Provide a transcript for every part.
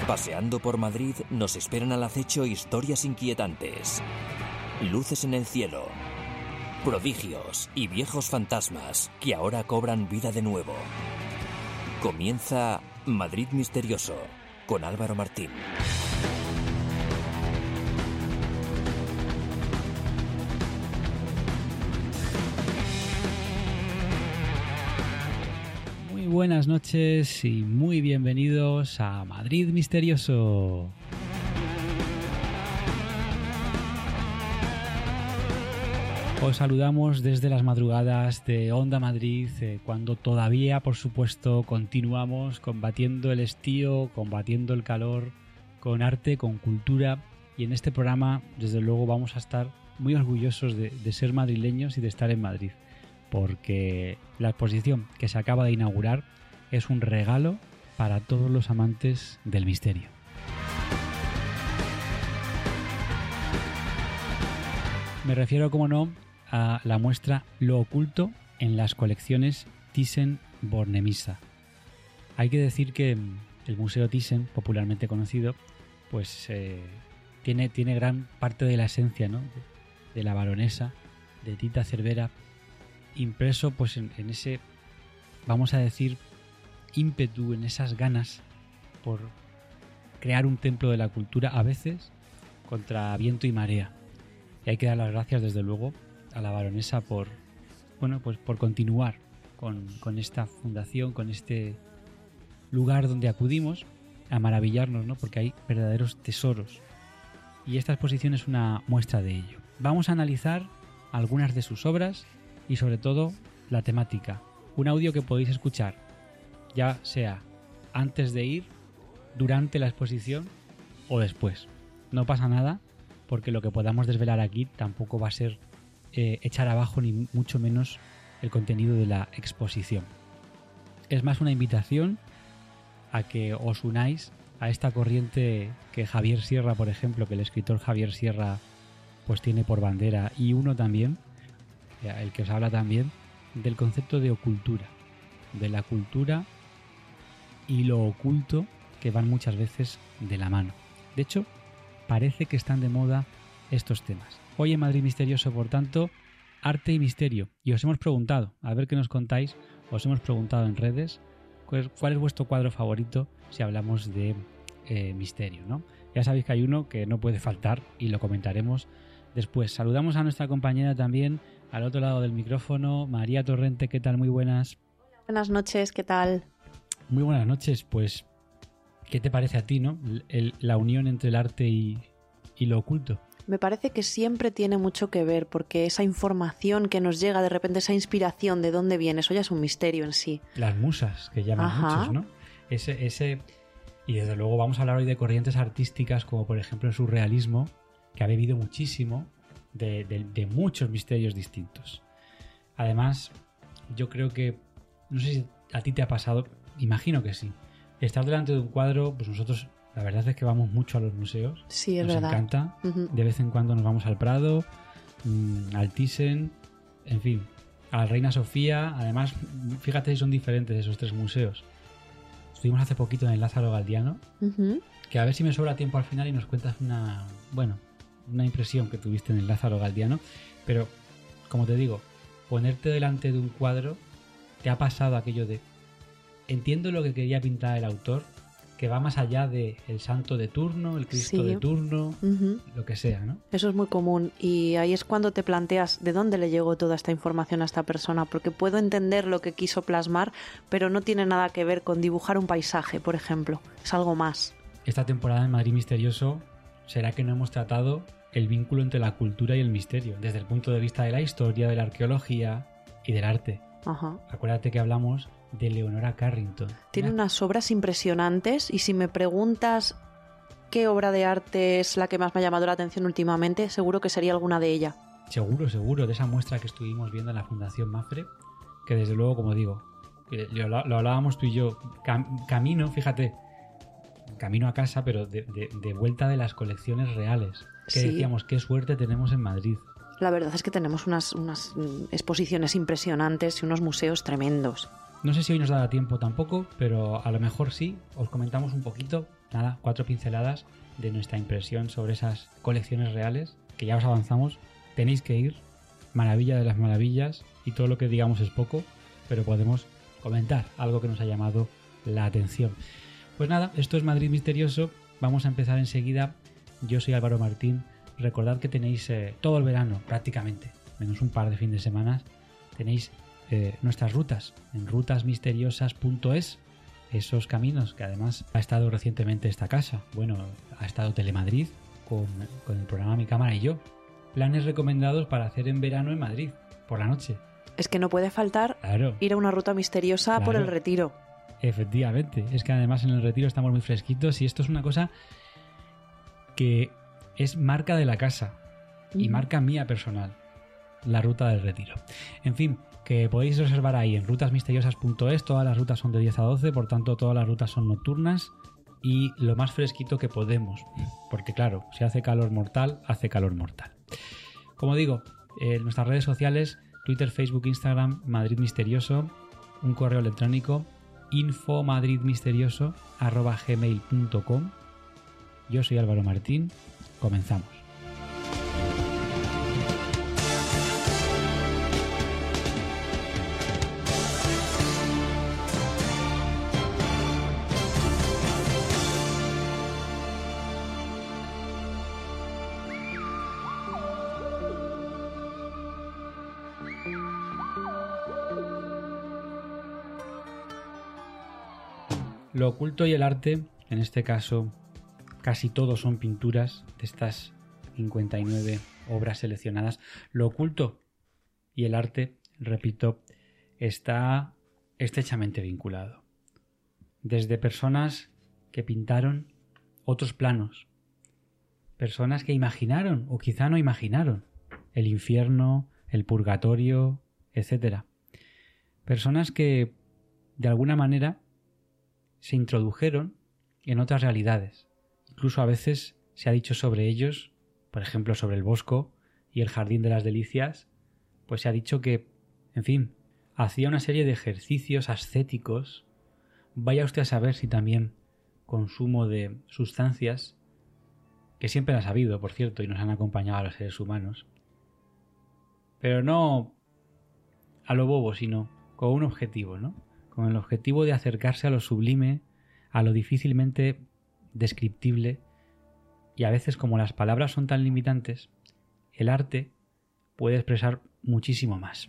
Paseando por Madrid nos esperan al acecho historias inquietantes, luces en el cielo, prodigios y viejos fantasmas que ahora cobran vida de nuevo. Comienza Madrid Misterioso con Álvaro Martín. Muy buenas noches y muy bienvenidos a Madrid Misterioso. Os saludamos desde las madrugadas de Onda Madrid, cuando todavía, por supuesto, continuamos combatiendo el estío, combatiendo el calor, con arte, con cultura. Y en este programa, desde luego, vamos a estar muy orgullosos de ser madrileños y de estar en Madrid, porque la exposición que se acaba de inaugurar es un regalo para todos los amantes del misterio. Me refiero, como no, a la muestra Lo Oculto en las colecciones Thyssen-Bornemisza. Hay que decir que el Museo Thyssen, popularmente conocido, pues tiene gran parte de la esencia, ¿no?, de la baronesa, de Tita Cervera, impreso pues en ese, vamos a decir, ímpetu, en esas ganas por crear un templo de la cultura, a veces contra viento y marea. Y hay que dar las gracias, desde luego, a la baronesa por continuar con esta fundación, con este lugar donde acudimos a maravillarnos, ¿no?, porque hay verdaderos tesoros. Y esta exposición es una muestra de ello. Vamos a analizar algunas de sus obras y sobre todo la temática. Un audio que podéis escuchar ya sea antes de ir, durante la exposición o después. No pasa nada, porque lo que podamos desvelar aquí tampoco va a ser echar abajo ni mucho menos el contenido de la exposición. Es más una invitación a que os unáis a esta corriente que Javier Sierra, por ejemplo, que el escritor Javier Sierra pues tiene por bandera, y uno también, el que os habla también, del concepto de ocultura, de la cultura y lo oculto, que van muchas veces de la mano. De hecho, parece que están de moda estos temas. Hoy en Madrid Misterioso, por tanto, arte y misterio. Y os hemos preguntado, a ver qué nos contáis, os hemos preguntado en redes cuál es vuestro cuadro favorito si hablamos de misterio, ¿no? Ya sabéis que hay uno que no puede faltar y lo comentaremos después. Saludamos a nuestra compañera también al otro lado del micrófono, María Torrente. ¿Qué tal? Muy buenas. Buenas noches, ¿qué tal? Muy buenas noches. Pues, ¿qué te parece a ti, no? La unión entre el arte y lo oculto. Me parece que siempre tiene mucho que ver, porque esa información que nos llega de repente, esa inspiración, ¿de dónde viene? Eso ya es un misterio en sí. Las musas, que llaman muchos, ¿no? Y desde luego vamos a hablar hoy de corrientes artísticas, como por ejemplo el surrealismo, que ha bebido muchísimo de muchos misterios distintos. Además, yo creo que, no sé si a ti te ha pasado, imagino que sí, estar delante de un cuadro, pues nosotros la verdad es que vamos mucho a los museos. Sí, es nos verdad. Nos encanta. Uh-huh. De vez en cuando nos vamos al Prado, al Thyssen, en fin, a la Reina Sofía. Además, fíjate si son diferentes esos tres museos. Estuvimos hace poquito en el Lázaro Galdiano, uh-huh, que a ver si me sobra tiempo al final y nos cuentas una impresión que tuviste en el Lázaro Galdiano. Pero, como te digo, ponerte delante de un cuadro, te ha pasado aquello de: entiendo lo que quería pintar el autor, que va más allá de el santo de turno, el Cristo, sí, de turno, uh-huh, lo que sea, ¿no? Eso es muy común, y ahí es cuando te planteas de dónde le llegó toda esta información a esta persona, porque puedo entender lo que quiso plasmar, pero no tiene nada que ver con dibujar un paisaje, por ejemplo. Es algo más. Esta temporada en Madrid Misterioso, ¿será que no hemos tratado el vínculo entre la cultura y el misterio, desde el punto de vista de la historia, de la arqueología y del arte? Ajá. Acuérdate que hablamos de Leonora Carrington. Tiene unas obras impresionantes, y si me preguntas qué obra de arte es la que más me ha llamado la atención últimamente, seguro que sería alguna de ella. Seguro, de esa muestra que estuvimos viendo en la Fundación Mapfre, que desde luego, como digo, lo hablábamos tú y yo, camino a casa, pero de vuelta de las colecciones reales, que sí, decíamos, qué suerte tenemos en Madrid. La verdad es que tenemos unas exposiciones impresionantes y unos museos tremendos. No sé si hoy nos dará tiempo tampoco, pero a lo mejor sí. Os comentamos un poquito, 4 pinceladas de nuestra impresión sobre esas colecciones reales, que ya os avanzamos. Tenéis que ir, maravilla de las maravillas, y todo lo que digamos es poco, pero podemos comentar algo que nos ha llamado la atención. Pues nada, esto es Madrid Misterioso. Vamos a empezar enseguida. Yo soy Álvaro Martín. Recordad que tenéis todo el verano prácticamente, menos un par de fines de semana, tenéis nuestras rutas en rutasmisteriosas.es, esos caminos que además ha estado recientemente esta casa. Bueno, ha estado Telemadrid con el programa Mi Cámara y Yo. Planes recomendados para hacer en verano en Madrid, por la noche. Es que no puede faltar ir a una ruta misteriosa por el Retiro. Efectivamente, es que además en el Retiro estamos muy fresquitos y esto es una cosa que es marca de la casa y marca mía personal, la ruta del Retiro. En fin, que podéis reservar ahí en rutasmisteriosas.es. Todas las rutas son de 10 a 12, por tanto todas las rutas son nocturnas y lo más fresquito que podemos, porque claro, si hace calor mortal, hace calor mortal. Como digo, en nuestras redes sociales, Twitter, Facebook, Instagram, Madrid Misterioso, un correo electrónico infomadridmisterioso@gmail.com. Yo soy Álvaro Martín. Comenzamos. Lo oculto y el arte, en este caso casi todos son pinturas de estas 59 obras seleccionadas. Lo oculto y el arte, repito, está estrechamente vinculado. Desde personas que pintaron otros planos, personas que imaginaron o quizá no imaginaron el infierno, el purgatorio, etc. Personas que de alguna manera se introdujeron en otras realidades. Incluso a veces se ha dicho sobre ellos, por ejemplo sobre el Bosco y el Jardín de las Delicias, pues se ha dicho que, en fin, hacía una serie de ejercicios ascéticos, vaya usted a saber si también consumo de sustancias, que siempre las ha habido, por cierto, y nos han acompañado a los seres humanos, pero no a lo bobo, sino con un objetivo, ¿no? Con el objetivo de acercarse a lo sublime, a lo difícilmente descriptible, y a veces como las palabras son tan limitantes, el arte puede expresar muchísimo más.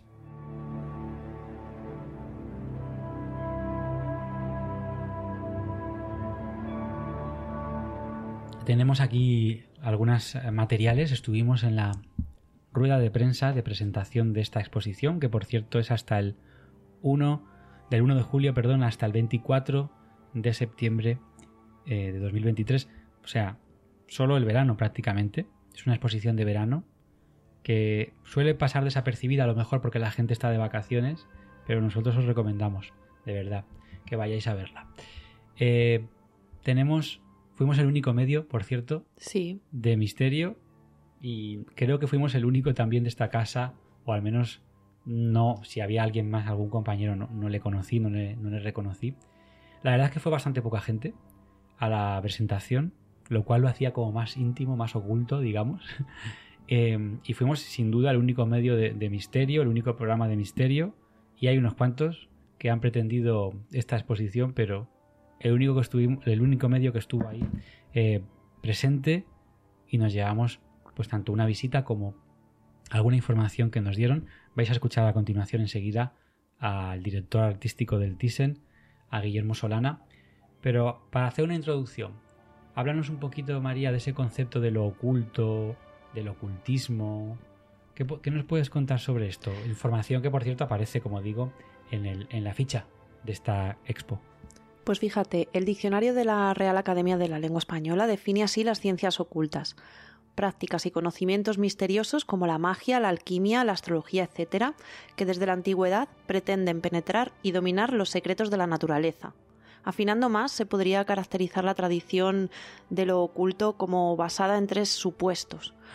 Tenemos aquí algunos materiales. Estuvimos en la rueda de prensa de presentación de esta exposición, que por cierto es hasta el 1 de julio, hasta el 24 de septiembre de 2023. O sea, solo el verano prácticamente. Es una exposición de verano que suele pasar desapercibida a lo mejor porque la gente está de vacaciones, pero nosotros os recomendamos, de verdad, que vayáis a verla. Fuimos el único medio, por cierto, sí, de misterio, y creo que fuimos el único también de esta casa, o al menos no, si había alguien más, algún compañero, no le conocí, no le reconocí. La verdad es que fue bastante poca gente a la presentación, lo cual lo hacía como más íntimo, más oculto, digamos. Y fuimos sin duda el único medio de misterio, el único programa de misterio, y hay unos cuantos que han pretendido esta exposición, pero el único medio que estuvo ahí presente, y nos llevamos pues tanto una visita como alguna información que nos dieron. Vais a escuchar a continuación enseguida al director artístico del Thyssen, a Guillermo Solana. Pero para hacer una introducción, háblanos un poquito, María, de ese concepto de lo oculto, del ocultismo. ¿Qué nos puedes contar sobre esto? Información que, por cierto, aparece, como digo, en la ficha de esta expo. Pues fíjate, el diccionario de la Real Academia de la Lengua Española define así las ciencias ocultas: prácticas y conocimientos misteriosos como la magia, la alquimia, la astrología, etc., que desde la antigüedad pretenden penetrar y dominar los secretos de la naturaleza. Afinando más, se podría caracterizar la tradición de lo oculto como basada en 3 supuestos. Ajá.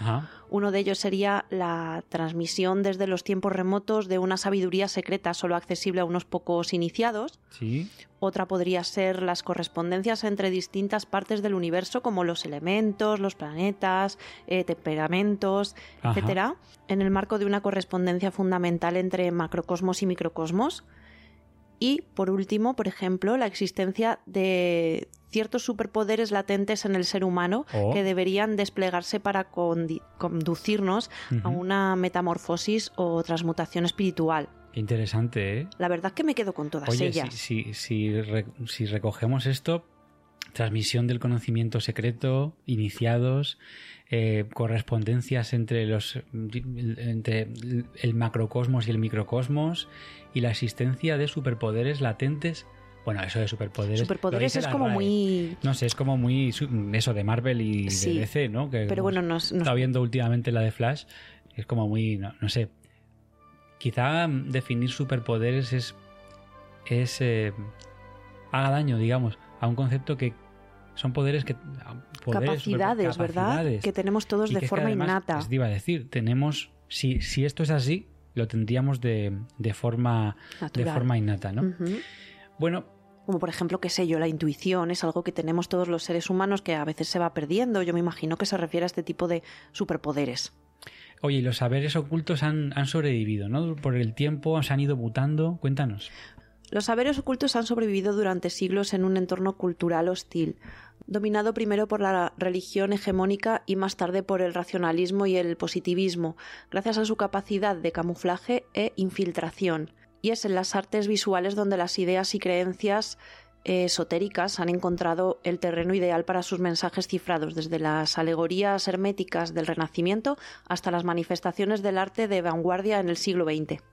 Uno de ellos sería la transmisión desde los tiempos remotos de una sabiduría secreta solo accesible a unos pocos iniciados. Sí. Otra podría ser las correspondencias entre distintas partes del universo, como los elementos, los planetas, temperamentos, etcétera, en el marco de una correspondencia fundamental entre macrocosmos y microcosmos. Y, por último, por ejemplo, la existencia de ciertos superpoderes latentes en el ser humano que deberían desplegarse para conducirnos a una metamorfosis o transmutación espiritual. Qué interesante, ¿eh? La verdad es que me quedo con todas ellas. Si recogemos esto, transmisión del conocimiento secreto, iniciados, correspondencias entre el macrocosmos y el microcosmos, y la existencia de superpoderes latentes. Bueno, eso de superpoderes... Superpoderes es como muy... No sé, es como muy... Eso de Marvel y de DC, ¿no? Que pero bueno, está viendo últimamente la de Flash. Es como muy... No sé. Quizá definir superpoderes haga daño, digamos, a un concepto que son poderes que... Capacidades, ¿verdad? Que tenemos todos de forma innata. Te iba a decir, tenemos... Si esto es así, lo tendríamos de forma innata, ¿no? Bueno, como por ejemplo, qué sé yo, la intuición es algo que tenemos todos los seres humanos que a veces se va perdiendo. Yo me imagino que se refiere a este tipo de superpoderes. Oye, y los saberes ocultos han sobrevivido, ¿no? Por el tiempo se han ido mutando. Cuéntanos. Los saberes ocultos han sobrevivido durante siglos en un entorno cultural hostil, dominado primero por la religión hegemónica y más tarde por el racionalismo y el positivismo, gracias a su capacidad de camuflaje e infiltración. Y es en las artes visuales donde las ideas y creencias esotéricas han encontrado el terreno ideal para sus mensajes cifrados, desde las alegorías herméticas del Renacimiento hasta las manifestaciones del arte de vanguardia en el siglo XX.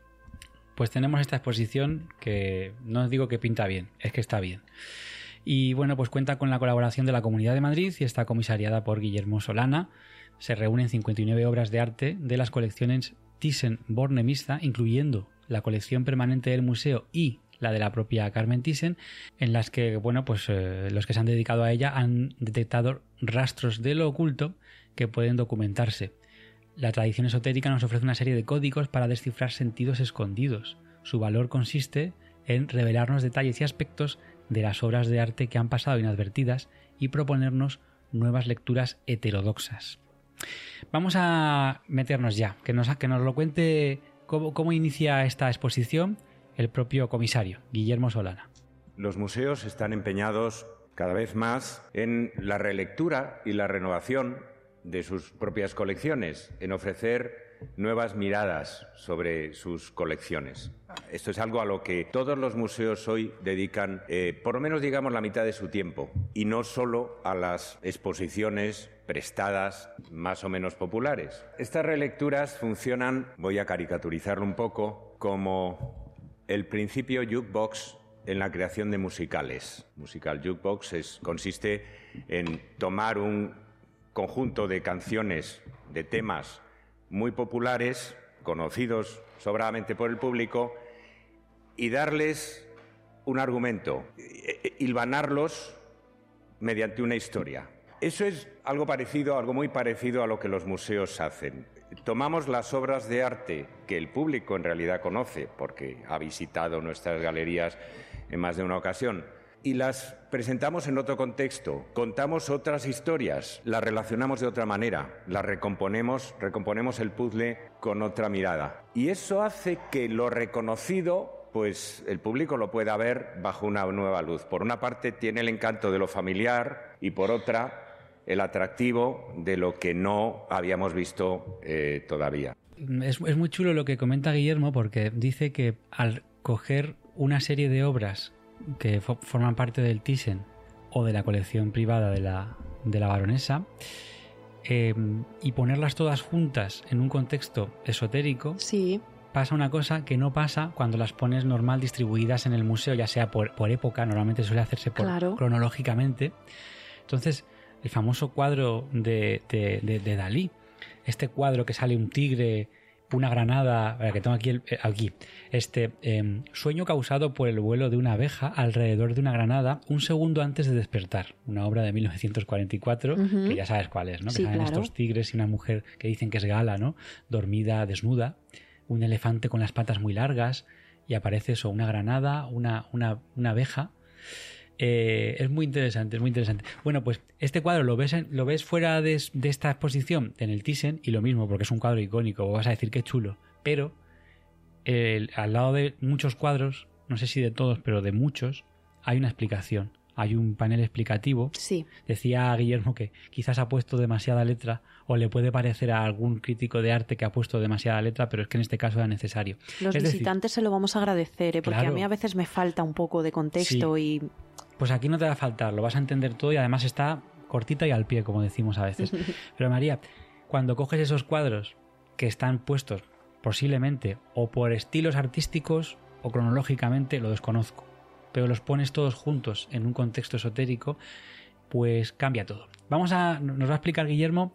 Pues tenemos esta exposición que no os digo que pinta bien, es que está bien. Y bueno, pues cuenta con la colaboración de la Comunidad de Madrid y está comisariada por Guillermo Solana. Se reúnen 59 obras de arte de las colecciones Thyssen-Bornemisza, incluyendo la colección permanente del museo y la de la propia Carmen Thyssen, en las que, bueno, pues los que se han dedicado a ella han detectado rastros de lo oculto que pueden documentarse. La tradición esotérica nos ofrece una serie de códigos para descifrar sentidos escondidos. Su valor consiste en revelarnos detalles y aspectos de las obras de arte que han pasado inadvertidas y proponernos nuevas lecturas heterodoxas. Vamos a meternos ya, que nos lo cuente cómo inicia esta exposición el propio comisario, Guillermo Solana. Los museos están empeñados cada vez más en la relectura y la renovación de sus propias colecciones, en ofrecer nuevas miradas sobre sus colecciones. Esto es algo a lo que todos los museos hoy dedican, por lo menos digamos, la mitad de su tiempo, y no solo a las exposiciones prestadas más o menos populares. Estas relecturas funcionan, voy a caricaturizarlo un poco, como el principio jukebox en la creación de musicales. Musical jukebox consiste en tomar un conjunto de canciones, de temas muy populares, conocidos sobradamente por el público, y darles un argumento, hilvanarlos mediante una historia. Eso es algo muy parecido a lo que los museos hacen. Tomamos las obras de arte que el público en realidad conoce, porque ha visitado nuestras galerías en más de una ocasión, y las presentamos en otro contexto, contamos otras historias, las relacionamos de otra manera, las recomponemos el puzzle con otra mirada. Y eso hace que lo reconocido, pues el público lo pueda ver bajo una nueva luz. Por una parte tiene el encanto de lo familiar y por otra el atractivo de lo que no habíamos visto todavía. Es muy chulo lo que comenta Guillermo, porque dice que al coger una serie de obras que forman parte del Thyssen o de la colección privada de la baronesa, y ponerlas todas juntas en un contexto esotérico, sí, pasa una cosa que no pasa cuando las pones normal distribuidas en el museo, ya sea por época, normalmente suele hacerse cronológicamente. Entonces, el famoso cuadro de Dalí, este cuadro que sale un tigre una granada, que tengo aquí, sueño causado por el vuelo de una abeja alrededor de una granada un segundo antes de despertar. Una obra de 1944, que ya sabes cuál es, ¿no? Sí, que salen claro. estos tigres y una mujer que dicen que es Gala, ¿no? Dormida, desnuda, un elefante con las patas muy largas y aparece eso, una granada, una abeja. Es muy interesante, es muy interesante. Bueno, pues este cuadro lo ves fuera de esta exposición en el Thyssen y lo mismo, porque es un cuadro icónico, vas a decir que chulo, pero al lado de muchos cuadros, no sé si de todos, pero de muchos, hay una explicación, hay un panel explicativo. Sí. Decía Guillermo que quizás ha puesto demasiada letra, o le puede parecer a algún crítico de arte que ha puesto demasiada letra, pero es que en este caso era necesario. Los visitantes se lo vamos a agradecer, porque claro, a mí a veces me falta un poco de contexto sí. y... Pues aquí no te va a faltar, lo vas a entender todo y además está cortita y al pie, como decimos a veces. Pero María, cuando coges esos cuadros que están puestos posiblemente o por estilos artísticos o cronológicamente, lo desconozco, pero los pones todos juntos en un contexto esotérico, pues cambia todo. Nos va a explicar Guillermo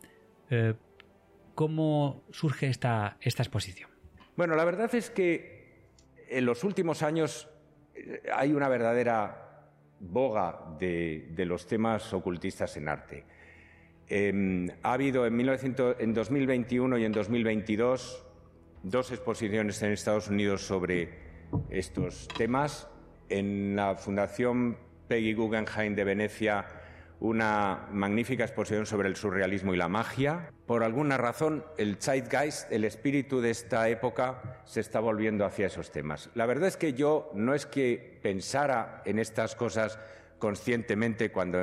cómo surge esta exposición. Bueno, la verdad es que en los últimos años hay una verdadera boga de los temas ocultistas en arte. Ha habido en 2021 y en 2022 2 exposiciones en Estados Unidos sobre estos temas. En la Fundación Peggy Guggenheim de Venecia, una magnífica exposición sobre el surrealismo y la magia. Por alguna razón, el zeitgeist, el espíritu de esta época, se está volviendo hacia esos temas. La verdad es que yo no es que pensara en estas cosas conscientemente cuando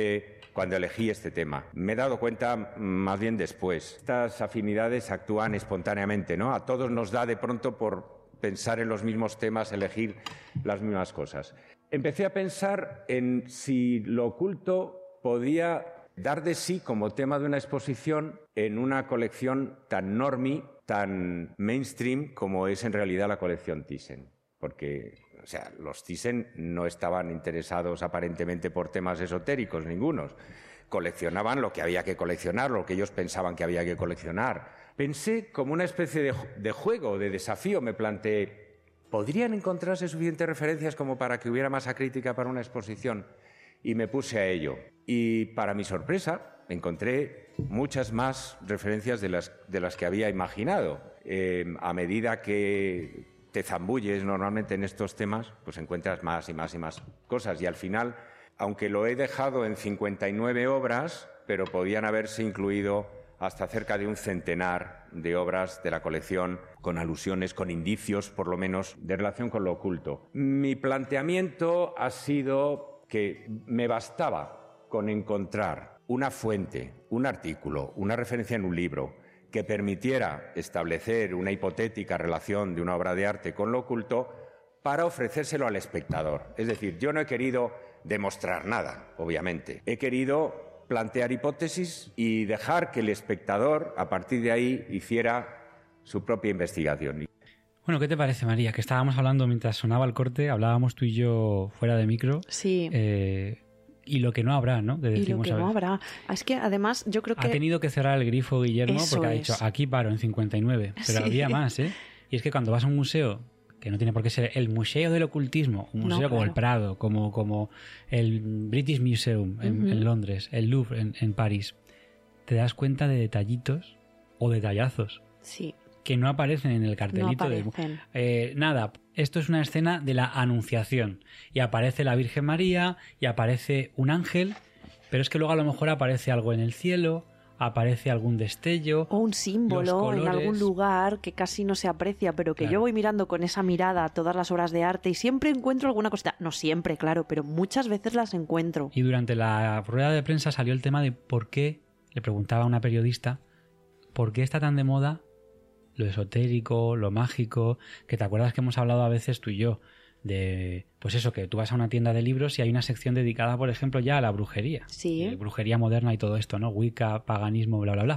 elegí este tema. Me he dado cuenta más bien después. Estas afinidades actúan espontáneamente, ¿no? A todos nos da de pronto por pensar en los mismos temas, elegir las mismas cosas. Empecé a pensar en si lo oculto podía dar de sí como tema de una exposición en una colección tan normie, tan mainstream como es en realidad la colección Thyssen. Porque, o sea, los Thyssen no estaban interesados aparentemente por temas esotéricos, ningunos. Coleccionaban lo que había que coleccionar, lo que ellos pensaban que había que coleccionar. Pensé como una especie de juego, de desafío, me planteé, ¿podrían encontrarse suficientes referencias como para que hubiera masa crítica para una exposición? Y me puse a ello. Y para mi sorpresa, encontré muchas más referencias de las que había imaginado. A medida que te zambulles normalmente en estos temas, pues encuentras más y más y más cosas. Y al final, aunque lo he dejado en 59 obras, pero podían haberse incluido hasta cerca de un centenar de obras de la colección con alusiones, con indicios, por lo menos, de relación con lo oculto. Mi planteamiento ha sido que me bastaba con encontrar una fuente, un artículo, una referencia en un libro que permitiera establecer una hipotética relación de una obra de arte con lo oculto para ofrecérselo al espectador. Es decir, yo no he querido demostrar nada, obviamente. He querido plantear hipótesis y dejar que el espectador, a partir de ahí, hiciera su propia investigación. Bueno, ¿qué te parece, María? Que estábamos hablando mientras sonaba el corte, hablábamos tú y yo fuera de micro. Sí. Y lo que no habrá, ¿no? Y lo que no habrá. Es que además yo creo que... Ha tenido que cerrar el grifo Guillermo porque ha dicho, aquí paro en 59. Pero Sí. había más, ¿eh? Y es que cuando vas a un museo, que no tiene por qué ser el Museo del Ocultismo, un museo como el Prado, como el British Museum en Londres, el Louvre en París, te das cuenta de detallitos o detallazos. Sí. Que no aparecen en el cartelito. No aparecen. Nada, esto es una escena de la Anunciación. Y aparece la Virgen María, y aparece un ángel, pero es que luego a lo mejor aparece algo en el cielo, aparece algún destello. O un símbolo en algún lugar que casi no se aprecia, pero que yo voy mirando con esa mirada a todas las obras de arte y siempre encuentro alguna cosita. No siempre, claro, pero muchas veces las encuentro. Y durante la rueda de prensa salió el tema de por qué, le preguntaba a una periodista, ¿por qué está tan de moda lo esotérico, lo mágico? Que te acuerdas que hemos hablado a veces tú y yo de, pues eso, que tú vas a una tienda de libros y hay una sección dedicada, por ejemplo, ya a la brujería. Sí. Brujería moderna y todo esto, ¿no? Wicca, paganismo, bla, bla, bla.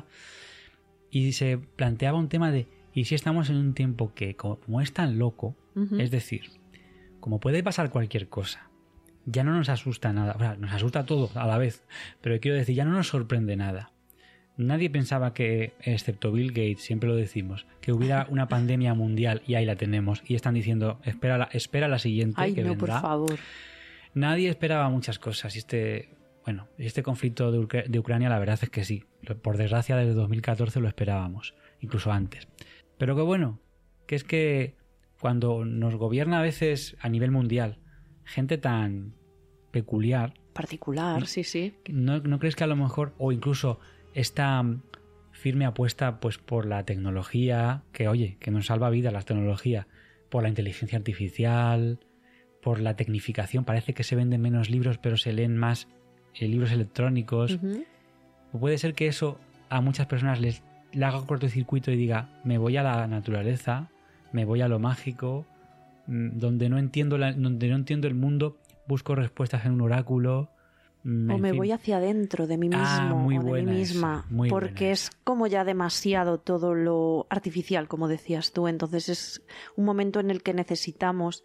Y se planteaba un tema de, ¿y si estamos en un tiempo que, como es tan loco, es decir, como puede pasar cualquier cosa, ya no nos asusta nada, o sea, nos asusta todo a la vez, pero quiero decir, ya no nos sorprende nada. Nadie pensaba que, excepto Bill Gates, siempre lo decimos, que hubiera una pandemia mundial y ahí la tenemos. Y están diciendo, espera la siguiente. Ay, que no, vendrá. por favor. Nadie esperaba muchas cosas. Y este conflicto de Ucrania, la verdad es que sí. Por desgracia, desde 2014 lo esperábamos, incluso antes. Pero qué bueno, que es que cuando nos gobierna a veces a nivel mundial gente tan peculiar... Particular, sí. ¿No crees que a lo mejor, o incluso esta firme apuesta pues por la tecnología, que nos salva vidas la tecnología, por la inteligencia artificial, por la tecnificación, parece que se venden menos libros pero se leen más libros electrónicos? Puede ser que eso a muchas personas le haga cortocircuito y diga, me voy a la naturaleza, me voy a lo mágico, donde no entiendo el mundo, busco respuestas en un oráculo. O me voy hacia adentro de mí mismo o de mí misma, porque es como ya demasiado todo lo artificial, como decías tú. Entonces es un momento en el que necesitamos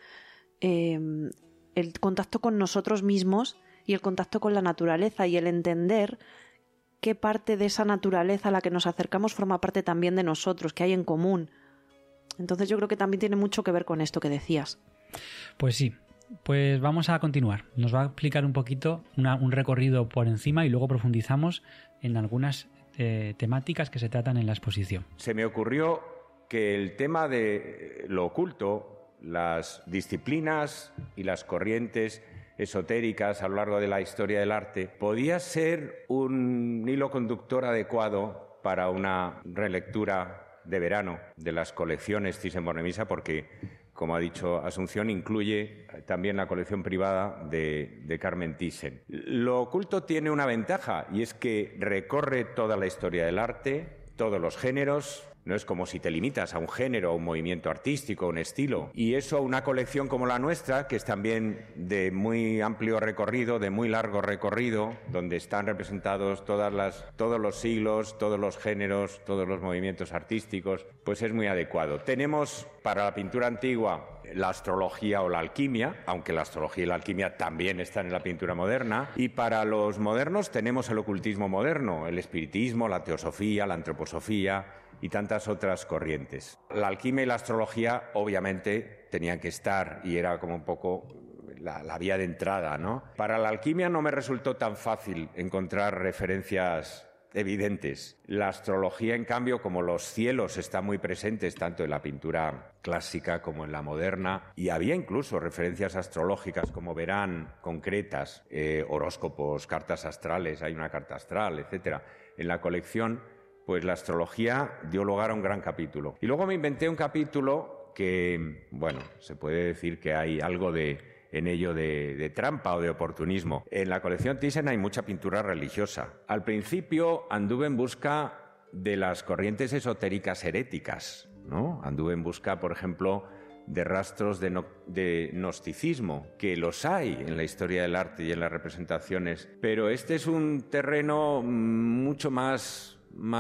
el contacto con nosotros mismos y el contacto con la naturaleza y el entender qué parte de esa naturaleza a la que nos acercamos forma parte también de nosotros, que hay en común. Entonces yo creo que también tiene mucho que ver con esto que decías. Pues sí. Pues vamos a continuar. Nos va a explicar un poquito un recorrido por encima y luego profundizamos en algunas temáticas que se tratan en la exposición. Se me ocurrió que el tema de lo oculto, las disciplinas y las corrientes esotéricas a lo largo de la historia del arte, podía ser un hilo conductor adecuado para una relectura de verano de las colecciones Thyssen-Bornemisza, porque, como ha dicho Asunción, incluye también la colección privada de Carmen Thyssen. Lo oculto tiene una ventaja, y es que recorre toda la historia del arte, todos los géneros. No es como si te limitas a un género, a un movimiento artístico, a un estilo. Y eso a una colección como la nuestra, que es también de muy amplio recorrido, de muy largo recorrido, donde están representados todos los siglos, todos los géneros, todos los movimientos artísticos, pues es muy adecuado. Tenemos para la pintura antigua la astrología o la alquimia, aunque la astrología y la alquimia también están en la pintura moderna, y para los modernos tenemos el ocultismo moderno, el espiritismo, la teosofía, la antroposofía y tantas otras corrientes. La alquimia y la astrología obviamente tenían que estar y era como un poco la vía de entrada, ¿no? Para la alquimia no me resultó tan fácil encontrar referencias evidentes. La astrología, en cambio, como los cielos están muy presentes tanto en la pintura clásica como en la moderna, y había incluso referencias astrológicas, como verán, concretas, horóscopos, cartas astrales, hay una carta astral, etcétera, en la colección, pues la astrología dio lugar a un gran capítulo. Y luego me inventé un capítulo que, bueno, se puede decir que hay algo en ello de trampa o de oportunismo. En la colección Thyssen hay mucha pintura religiosa. Al principio anduve en busca de las corrientes esotéricas heréticas, ¿no? Anduve en busca, por ejemplo, de rastros de gnosticismo, que los hay en la historia del arte y en las representaciones, pero este es un terreno mucho más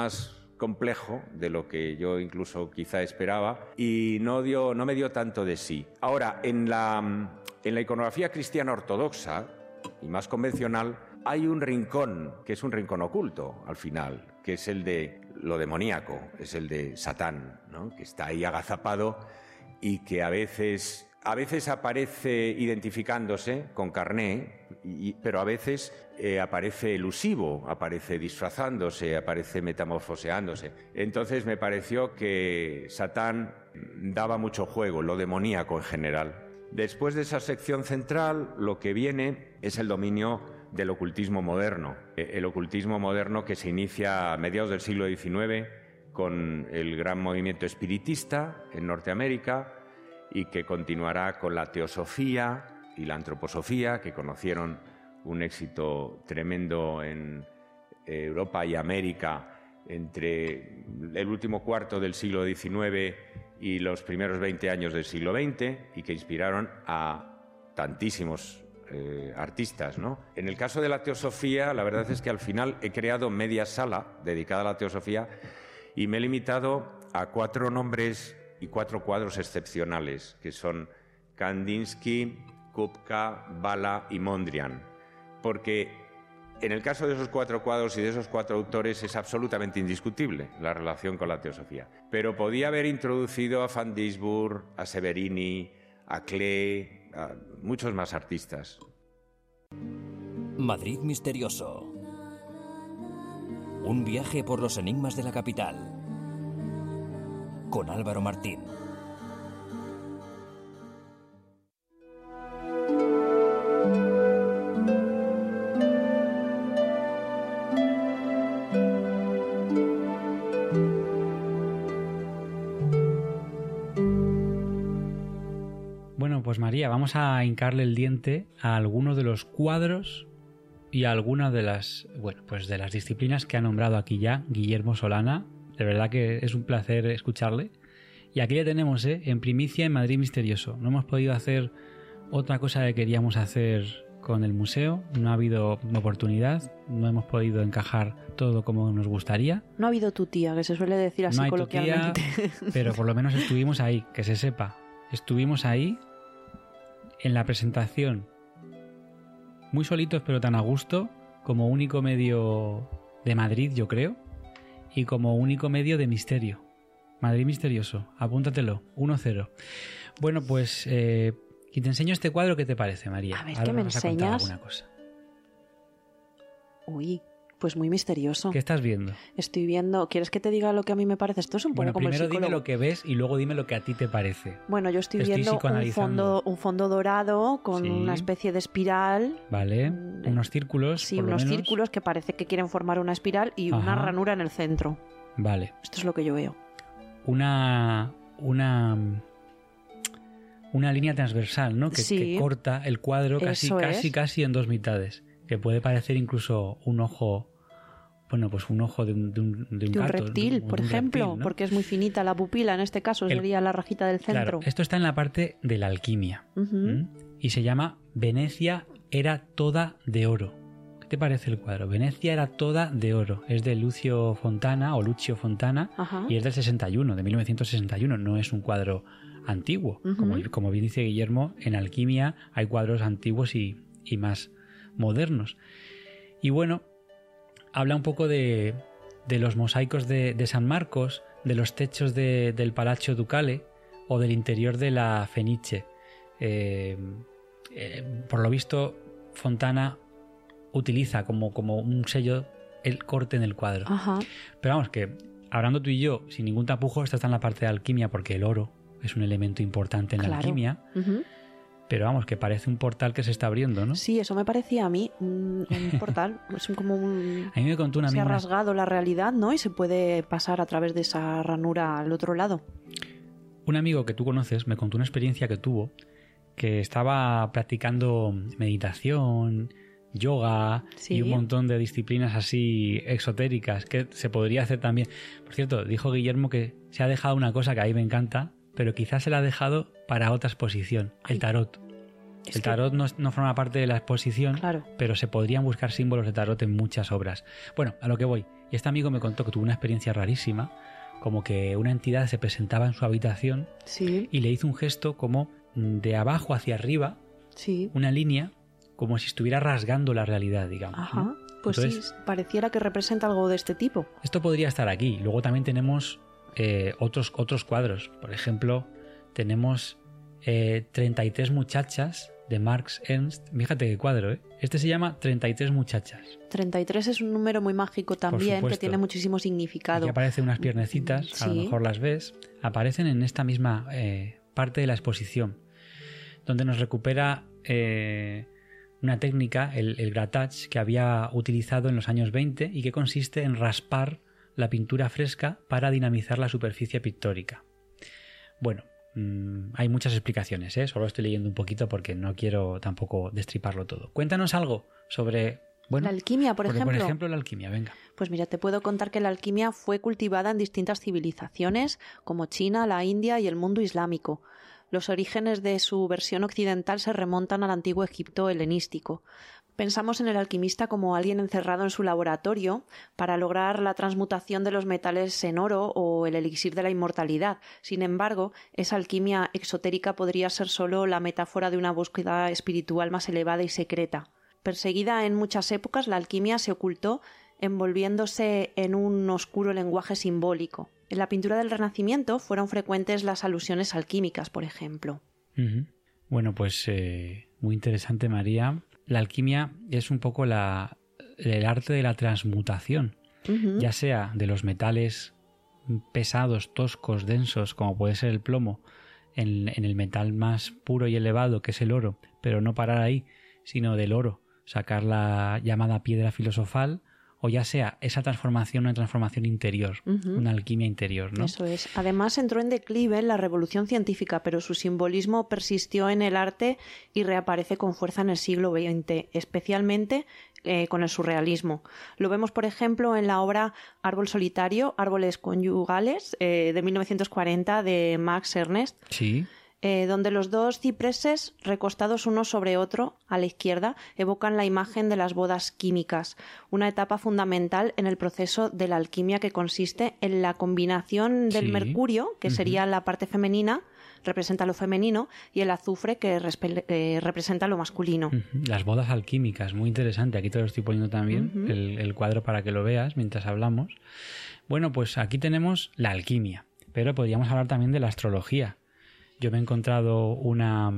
complejo de lo que yo incluso quizá esperaba y no me dio tanto de sí. Ahora, en la iconografía cristiana ortodoxa y más convencional hay un rincón que es un rincón oculto al final, que es el de lo demoníaco, es el de Satán, ¿no? Que está ahí agazapado y que a veces aparece identificándose con Carné, pero a veces aparece elusivo, aparece disfrazándose, aparece metamorfoseándose. Entonces me pareció que Satán daba mucho juego, lo demoníaco en general. Después de esa sección central, lo que viene es el dominio del ocultismo moderno. El ocultismo moderno que se inicia a mediados del siglo XIX con el gran movimiento espiritista en Norteamérica, y que continuará con la teosofía y la antroposofía, que conocieron un éxito tremendo en Europa y América entre el último cuarto del siglo XIX y los primeros 20 años del siglo XX, y que inspiraron a tantísimos artistas, ¿no? En el caso de la teosofía, la verdad es que al final he creado media sala dedicada a la teosofía y me he limitado a 4 nombres y 4 cuadros excepcionales, que son Kandinsky, Kupka, Bala y Mondrian, porque En el caso de esos 4 cuadros y de esos 4 autores es absolutamente indiscutible la relación con la teosofía. Pero podía haber introducido a Van Doesburg, a Severini, a Klee, a muchos más artistas. Madrid misterioso. Un viaje por los enigmas de la capital. Con Álvaro Martín. Bueno, pues María, vamos a hincarle el diente a algunos de los cuadros y a algunas de las, bueno, pues de las disciplinas que ha nombrado aquí ya Guillermo Solana. De verdad que es un placer escucharle. Y aquí le tenemos, en primicia en Madrid Misterioso. No hemos podido hacer otra cosa que queríamos hacer con el museo. No ha habido oportunidad. No hemos podido encajar todo como nos gustaría. No ha habido tu tía, que se suele decir así no hay coloquialmente. Tu tía, pero por lo menos estuvimos ahí, que se sepa. Estuvimos ahí en la presentación, muy solitos pero tan a gusto, como único medio de Madrid, yo creo, y como único medio de misterio. Madrid Misterioso, apúntatelo, 1-0. Bueno, pues y te enseño este cuadro, ¿qué te parece, María? A ver, ahora ¿qué me vas a contar enseñas? alguna cosa. Uy, pues muy misterioso. ¿Qué estás viendo? Estoy viendo... ¿Quieres que te diga lo que a mí me parece? Esto es un poco Bueno, como el primero psicólogo. dime lo que ves y luego dime lo que a ti te parece. Bueno, yo estoy viendo un fondo dorado con Sí. una especie de espiral. Vale, unos círculos. Sí, por lo unos menos. círculos que parece que quieren formar una espiral y una Ajá. ranura en el centro. Vale. Esto es lo que yo veo. Una línea transversal, ¿no? Sí. Que corta el cuadro Eso casi en dos mitades. Que puede parecer incluso un ojo, bueno, pues un ojo de un De un gato, reptil, por un ejemplo, reptil, ¿no? porque es muy finita la pupila, en este caso sería la rajita del centro. Claro, esto está en la parte de la alquimia. Ujú. ¿Mm? Y se llama Venecia era toda de oro. ¿Qué te parece el cuadro? Venecia era toda de oro. Es de Lucio Fontana o Lucio Fontana Ajá. y es del 61, de 1961. No es un cuadro antiguo. Ujú. Como bien dice Guillermo, en alquimia hay cuadros antiguos y más modernos. Y bueno, habla un poco de los mosaicos de San Marcos, de los techos del Palazzo Ducale o del interior de la Fenice. Por lo visto, Fontana utiliza como un sello el corte en el cuadro. Ajá. Pero vamos, que hablando tú y yo, sin ningún tapujo, esto está en la parte de alquimia porque el oro es un elemento importante en la Claro. alquimia. Ujú. Pero vamos, que parece un portal que se está abriendo, ¿no? Sí, eso me parecía a mí un portal. Es como un... A mí me contó una Se ha amiga... rasgado la realidad, ¿no? Y se puede pasar a través de esa ranura al otro lado. Un amigo que tú conoces me contó una experiencia que tuvo, que estaba practicando meditación, yoga Sí. y un montón de disciplinas así exotéricas que se podría hacer también. Por cierto, dijo Guillermo que se ha dejado una cosa que a mí me encanta, pero quizás se la ha dejado para otra exposición, el tarot. Es El que- tarot no forma parte de la exposición, Claro. pero se podrían buscar símbolos de tarot en muchas obras. Bueno, a lo que voy. Y este amigo me contó que tuvo una experiencia rarísima, como que una entidad se presentaba en su habitación Sí, y le hizo un gesto como de abajo hacia arriba, sí. una línea, como si estuviera rasgando la realidad, digamos. Ajá. ¿no? Pues Entonces, sí, pareciera que representa algo de este tipo. esto podría estar aquí. Luego también tenemos otros cuadros. Por ejemplo, tenemos 33 muchachas de Marx Ernst. Fíjate qué cuadro, ¿eh? Este se llama 33 muchachas. 33 es un número muy mágico también, que supuesto. tiene muchísimo significado. Aquí aparecen unas piernecitas, a lo Sí. mejor las ves. Aparecen en esta misma parte de la exposición, donde nos recupera una técnica, el grattage, que había utilizado en los años 20 y que consiste en raspar la pintura fresca para dinamizar la superficie pictórica. Bueno, hay muchas explicaciones, ¿eh? Solo estoy leyendo un poquito porque no quiero tampoco destriparlo todo. Cuéntanos algo sobre... Bueno, La alquimia, por ejemplo. Por ejemplo, la alquimia, venga. Pues mira, te puedo contar que la alquimia fue cultivada en distintas civilizaciones, como China, la India y el mundo islámico. Los orígenes de su versión occidental se remontan al antiguo Egipto helenístico. Pensamos en el alquimista como alguien encerrado en su laboratorio para lograr la transmutación de los metales en oro o el elixir de la inmortalidad. Sin embargo, esa alquimia exotérica podría ser solo la metáfora de una búsqueda espiritual más elevada y secreta. Perseguida en muchas épocas, la alquimia se ocultó envolviéndose en un oscuro lenguaje simbólico. En la pintura del Renacimiento fueron frecuentes las alusiones alquímicas, por ejemplo. Uh-huh. Bueno, pues muy interesante, María. La alquimia es un poco el arte de la transmutación, ya sea de los metales pesados, toscos, densos, como puede ser el plomo, en el metal más puro y elevado, que es el oro, pero no parar ahí, sino del oro sacar la llamada piedra filosofal, o ya sea esa transformación, una transformación interior, una alquimia interior, ¿no? Eso es. Además entró en declive en la revolución científica, pero su simbolismo persistió en el arte y reaparece con fuerza en el siglo XX, especialmente con el surrealismo. Lo vemos, por ejemplo, en la obra Árbol solitario, Árboles conyugales, de 1940, de Max Ernst. Sí. Donde los dos cipreses, recostados uno sobre otro, a la izquierda, evocan la imagen de las bodas químicas, una etapa fundamental en el proceso de la alquimia que consiste en la combinación del mercurio, que sería la parte femenina, representa lo femenino, y el azufre, que representa lo masculino. Las bodas alquímicas, muy interesante. Aquí te lo estoy poniendo también, el cuadro, para que lo veas mientras hablamos. Bueno, pues aquí tenemos la alquimia, pero podríamos hablar también de la astrología. Yo me he encontrado una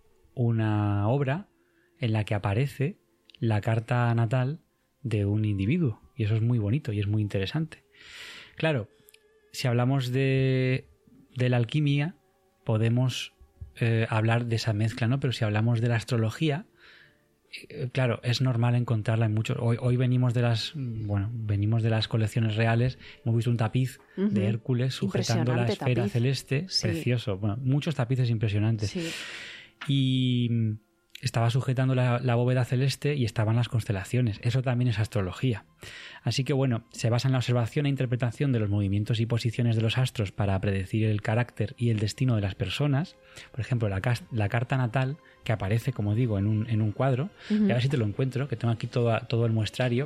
obra en la que aparece la carta natal de un individuo, y eso es muy bonito y es muy interesante. Claro, si hablamos de la alquimia, podemos hablar de esa mezcla, ¿no? Pero si hablamos de la astrología, claro, es normal encontrarla en muchos. Hoy venimos de las colecciones reales. Hemos visto un tapiz de Hércules sujetando la esfera celeste, precioso. Bueno, muchos tapices impresionantes. Sí. Y estaba sujetando la bóveda celeste y estaban las constelaciones. Eso también es astrología. Así que bueno, se basa en la observación e interpretación de los movimientos y posiciones de los astros para predecir el carácter y el destino de las personas. Por ejemplo, la carta natal, que aparece, como digo, en un cuadro. Y a ver si te lo encuentro, que tengo aquí todo el muestrario.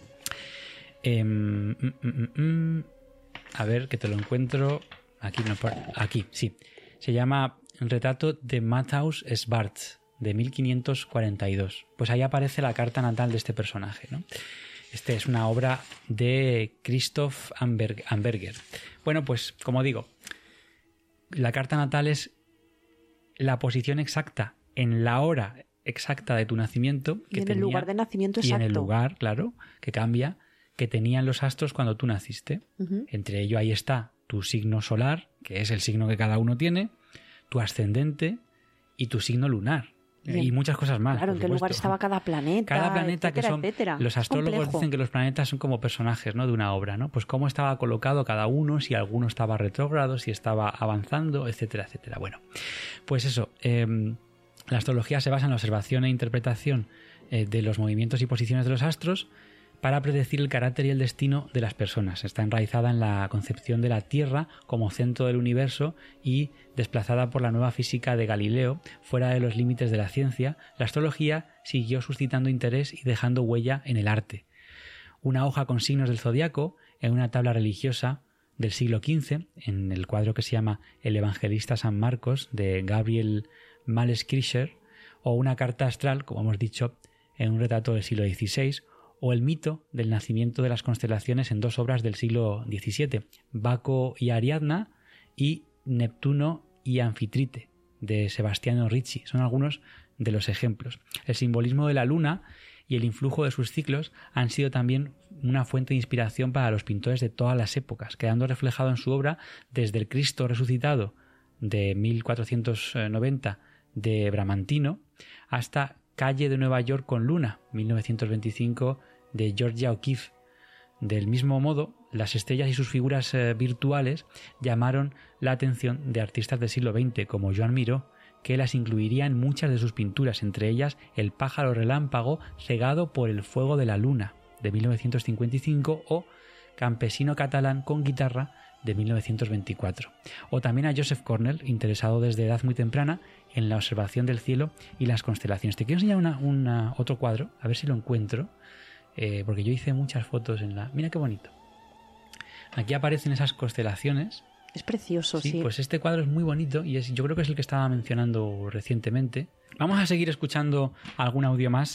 A ver, que te lo encuentro. Aquí, sí. Se llama Retrato de Matthaus Schwarz, de 1542. Pues ahí aparece la carta natal de este personaje, ¿no? Este es una obra de Christoph Amberger. Bueno, pues como digo, la carta natal es la posición exacta en la hora exacta de tu nacimiento. Y en el lugar de nacimiento exacto. Y en el lugar, claro, que cambia, que tenían los astros cuando tú naciste. Entre ello ahí está tu signo solar, que es el signo que cada uno tiene, tu ascendente y tu signo lunar. Bien. Y muchas cosas más. Claro, en qué lugar estaba cada planeta. Cada planeta, etcétera, que son. Etcétera. Los astrólogos dicen que los planetas son como personajes, ¿no?, de una obra, ¿no? Pues cómo estaba colocado cada uno, si alguno estaba retrógrado, si estaba avanzando, etcétera, etcétera. Bueno, pues eso. La astrología se basa en la observación e interpretación de los movimientos y posiciones de los astros para predecir el carácter y el destino de las personas. Está enraizada en la concepción de la Tierra como centro del universo y desplazada por la nueva física de Galileo fuera de los límites de la ciencia. La astrología siguió suscitando interés y dejando huella en el arte. Una hoja con signos del zodiaco en una tabla religiosa del siglo XV, en el cuadro que se llama El Evangelista San Marcos, de Gabriel Maleskrischer, o una carta astral, como hemos dicho, en un retrato del siglo XVI, o el mito del nacimiento de las constelaciones en dos obras del siglo XVII, Baco y Ariadna y Neptuno y Anfitrite, de Sebastiano Ricci. Son algunos de los ejemplos. El simbolismo de la luna y el influjo de sus ciclos han sido también una fuente de inspiración para los pintores de todas las épocas, quedando reflejado en su obra desde el Cristo resucitado de 1490 de Bramantino hasta Calle de Nueva York con Luna, 1925, de Georgia O'Keeffe. Del mismo modo, las estrellas y sus figuras virtuales llamaron la atención de artistas del siglo XX, como Joan Miró, que las incluiría en muchas de sus pinturas, entre ellas El pájaro relámpago cegado por el fuego de la luna, de 1955, o Campesino catalán con guitarra, de 1924. O también a Joseph Cornell, interesado desde edad muy temprana en la observación del cielo y las constelaciones. Te quiero enseñar otro cuadro, a ver si lo encuentro, porque yo hice muchas fotos en la... Mira qué bonito. Aquí aparecen esas constelaciones. Es precioso, sí. Pues este cuadro es muy bonito y yo creo que es el que estaba mencionando recientemente. Vamos a seguir escuchando algún audio más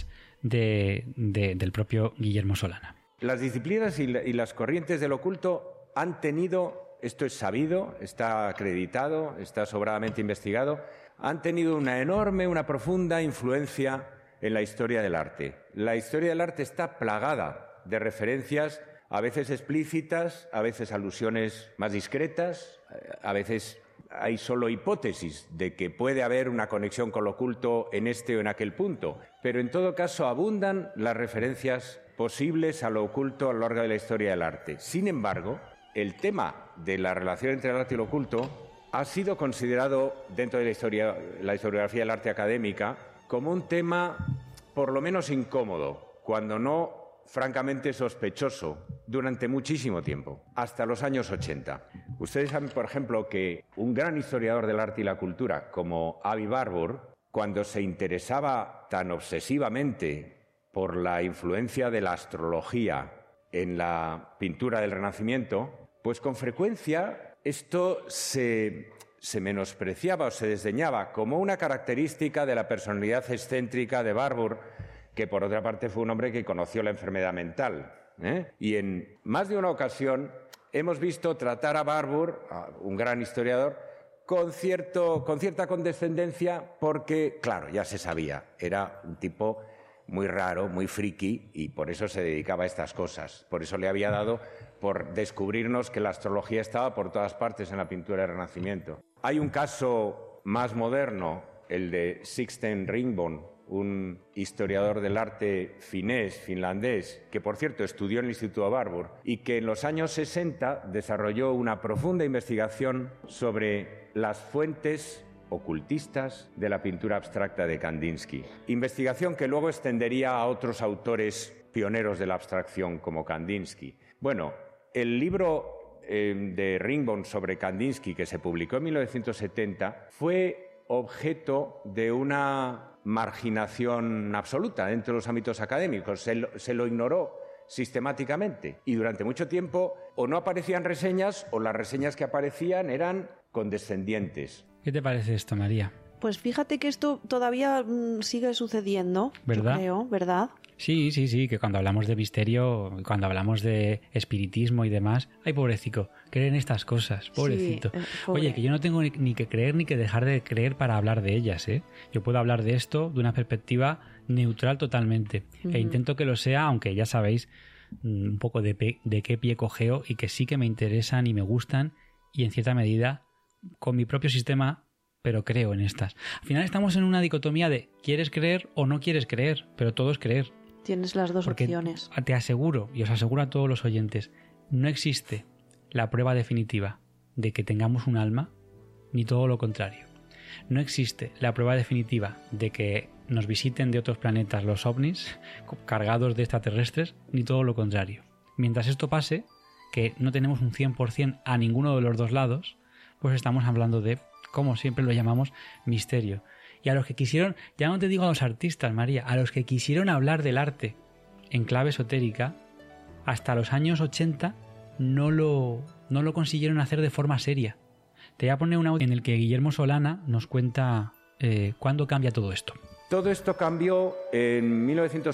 del propio Guillermo Solana. Las disciplinas y las corrientes del oculto han tenido, esto es sabido, está acreditado, está sobradamente investigado, han tenido una enorme, una profunda influencia en la historia del arte. La historia del arte está plagada de referencias, a veces explícitas, a veces alusiones más discretas, a veces hay solo hipótesis de que puede haber una conexión con lo oculto en este o en aquel punto, pero en todo caso abundan las referencias posibles a lo oculto a lo largo de la historia del arte. Sin embargo, el tema de la relación entre el arte y lo oculto ha sido considerado dentro de la historiografía del arte académica como un tema por lo menos incómodo, cuando no francamente sospechoso, durante muchísimo tiempo, hasta los años 80. Ustedes saben, por ejemplo, que un gran historiador del arte y la cultura como Avi Warburg, cuando se interesaba tan obsesivamente por la influencia de la astrología en la pintura del Renacimiento, pues con frecuencia esto se menospreciaba o se desdeñaba como una característica de la personalidad excéntrica de Warburg, que por otra parte fue un hombre que conoció la enfermedad mental. Y en más de una ocasión hemos visto tratar a Warburg, un gran historiador, con cierta condescendencia porque, claro, ya se sabía, era un tipo muy raro, muy friki, y por eso se dedicaba a estas cosas. Por eso le había dado por descubrirnos que la astrología estaba por todas partes en la pintura del Renacimiento. Hay un caso más moderno, el de Sixten Ringborn, un historiador del arte finlandés, que por cierto estudió en el Instituto Warburg y que en los años 60 desarrolló una profunda investigación sobre las fuentes ocultistas de la pintura abstracta de Kandinsky. Investigación que luego extendería a otros autores pioneros de la abstracción como Kandinsky. Bueno, el libro de Ringborn sobre Kandinsky, que se publicó en 1970, fue objeto de una marginación absoluta dentro de los ámbitos académicos. Se lo ignoró sistemáticamente y durante mucho tiempo o no aparecían reseñas o las reseñas que aparecían eran condescendientes. ¿Qué te parece esto, María? Pues fíjate que esto todavía sigue sucediendo, ¿verdad? Yo creo, ¿verdad? Sí, que cuando hablamos de misterio, cuando hablamos de espiritismo y demás, ay, pobrecito, creen estas cosas, pobrecito. Sí, Oye, que yo no tengo ni que creer ni que dejar de creer para hablar de ellas, ¿eh? Yo puedo hablar de esto de una perspectiva neutral totalmente, e intento que lo sea, aunque ya sabéis un poco de qué pie cojeo, y que sí que me interesan y me gustan, y en cierta medida con mi propio sistema, pero creo en estas. Al final estamos en una dicotomía de ¿quieres creer o no quieres creer? Pero todo es creer. Tienes las dos opciones. Te aseguro, y os aseguro a todos los oyentes, no existe la prueba definitiva de que tengamos un alma, ni todo lo contrario. No existe la prueba definitiva de que nos visiten de otros planetas los ovnis cargados de extraterrestres, ni todo lo contrario. Mientras esto pase, que no tenemos un 100% a ninguno de los dos lados, pues estamos hablando de, como siempre lo llamamos, misterio. Y a los que quisieron, ya no te digo a los artistas, María, a los que quisieron hablar del arte en clave esotérica, hasta los años 80 no lo consiguieron hacer de forma seria. Te voy a poner un audio en el que Guillermo Solana nos cuenta cuándo cambia todo esto. Todo esto cambió en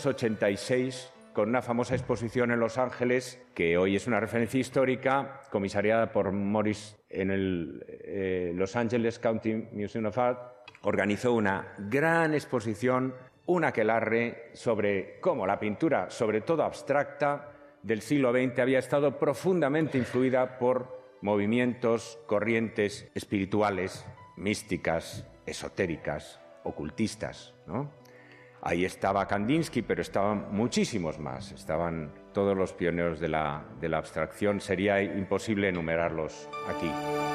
1986 con una famosa exposición en Los Ángeles, que hoy es una referencia histórica, comisariada por Morris en el Los Angeles County Museum of Art. Organizó una gran exposición, un aquelarre, sobre cómo la pintura, sobre todo abstracta, del siglo XX había estado profundamente influida por movimientos, corrientes espirituales, místicas, esotéricas, ocultistas, ¿no? Ahí estaba Kandinsky, pero estaban muchísimos más. Estaban todos los pioneros de la abstracción. Sería imposible enumerarlos aquí.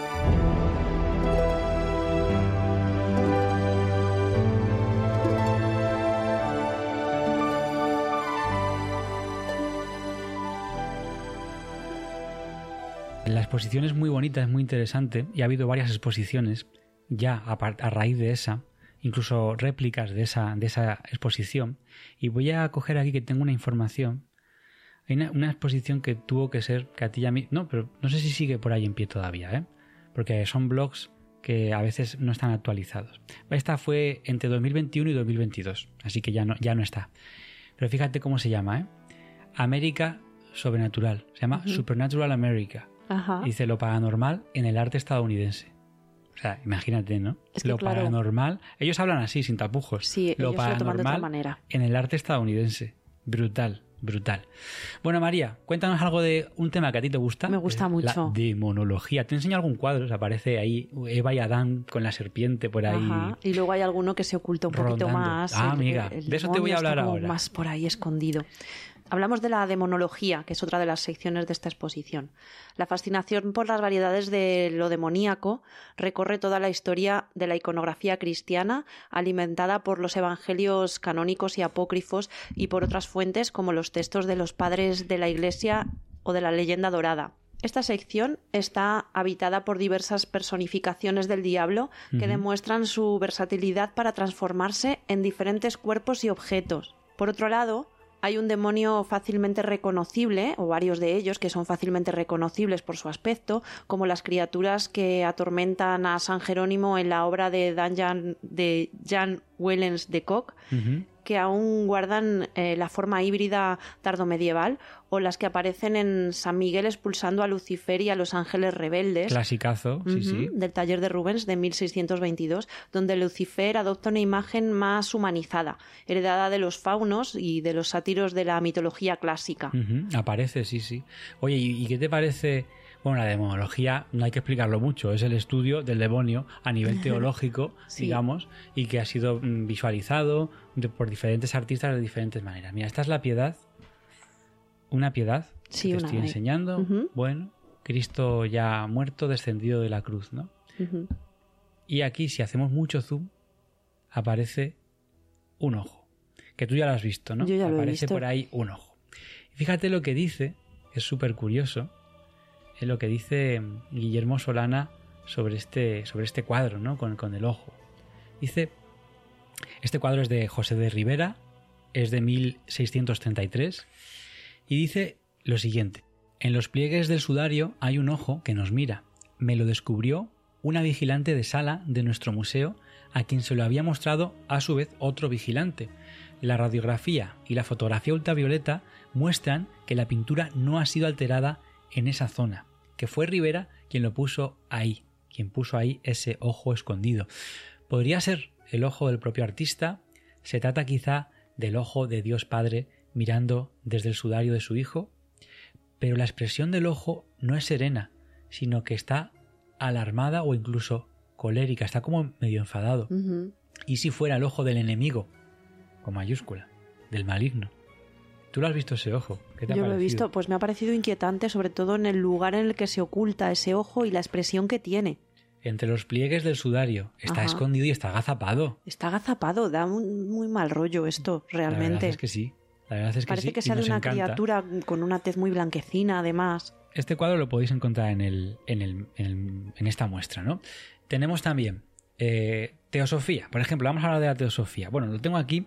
La exposición es muy bonita, es muy interesante, y ha habido varias exposiciones ya a raíz de esa, incluso réplicas de esa exposición. Y voy a coger aquí que tengo una información. Hay una exposición que tuvo que ser, que a ti y a mí... No, pero no sé si sigue por ahí en pie todavía, ¿eh? Porque son blogs que a veces no están actualizados. Esta fue entre 2021 y 2022, así que ya no está. Pero fíjate cómo se llama, ¿eh? América Sobrenatural. Se llama Supernatural America. Ajá. Dice lo paranormal en el arte estadounidense. O sea, imagínate, ¿no? Es que lo claro. paranormal. Ellos hablan así, sin tapujos. Sí, lo ellos lo toman de otra paranormal manera. en el arte estadounidense. Brutal. Bueno, María, cuéntanos algo de un tema que a ti te gusta. Me gusta mucho. La demonología. Te enseño algún cuadro. Se aparece ahí Eva y Adán con la serpiente por ahí. Ajá. Y luego hay alguno que se oculta un poquito rondando. más. Amiga, de eso te voy a hablar está como ahora. más por ahí escondido. Hablamos de la demonología, que es otra de las secciones de esta exposición. La fascinación por las variedades de lo demoníaco recorre toda la historia de la iconografía cristiana, alimentada por los evangelios canónicos y apócrifos y por otras fuentes como los textos de los padres de la Iglesia o de la leyenda dorada. Esta sección está habitada por diversas personificaciones del diablo que demuestran su versatilidad para transformarse en diferentes cuerpos y objetos. Por otro lado, hay un demonio fácilmente reconocible, o varios de ellos que son fácilmente reconocibles por su aspecto, como las criaturas que atormentan a San Jerónimo en la obra de Jan Wellens de Kock, que aún guardan la forma híbrida tardomedieval, o las que aparecen en San Miguel expulsando a Lucifer y a los ángeles rebeldes. Clasicazo, sí. Del taller de Rubens de 1622, donde Lucifer adopta una imagen más humanizada, heredada de los faunos y de los sátiros de la mitología clásica. Aparece, sí. Oye, ¿y qué te parece? Bueno, la demonología no hay que explicarlo mucho, es el estudio del demonio a nivel teológico, Sí. digamos, y que ha sido visualizado por diferentes artistas de diferentes maneras. Mira, esta es la piedad, una piedad Sí, que te una estoy ahí. enseñando. Bueno, Cristo ya muerto, descendido de la cruz, ¿no? Y aquí, si hacemos mucho zoom, aparece un ojo, que tú ya lo has visto, ¿no? Yo ya lo he Aparece visto. por ahí un ojo. Y fíjate lo que dice, es súper curioso, es lo que dice Guillermo Solana sobre este cuadro, ¿no? Con el ojo. Dice, este cuadro es de José de Rivera, es de 1633, y dice lo siguiente: en los pliegues del sudario hay un ojo que nos mira. Me lo descubrió una vigilante de sala de nuestro museo, a quien se lo había mostrado a su vez otro vigilante. La radiografía y la fotografía ultravioleta muestran que la pintura no ha sido alterada en esa zona, que fue Rivera quien puso ahí ese ojo escondido. Podría ser el ojo del propio artista. Se trata quizá del ojo de Dios Padre mirando desde el sudario de su hijo, pero la expresión del ojo no es serena, sino que está alarmada o incluso colérica, está como medio enfadado. ¿Y si fuera el ojo del enemigo, con mayúscula, del maligno? ¿Tú lo has visto ese ojo? ¿Qué te ha Yo lo he parecido? visto, pues me ha parecido inquietante, sobre todo en el lugar en el que se oculta ese ojo y la expresión que tiene. Entre los pliegues del sudario, está Ajá. escondido y está agazapado. Está agazapado, da muy mal rollo esto, La verdad realmente. es que sí. La verdad es que Parece sí, que y sea de nos una encanta. criatura con una tez muy blanquecina, además. Este cuadro lo podéis encontrar en esta muestra, ¿no? Tenemos también teosofía. Por ejemplo, vamos a hablar de la teosofía. Bueno, lo tengo aquí,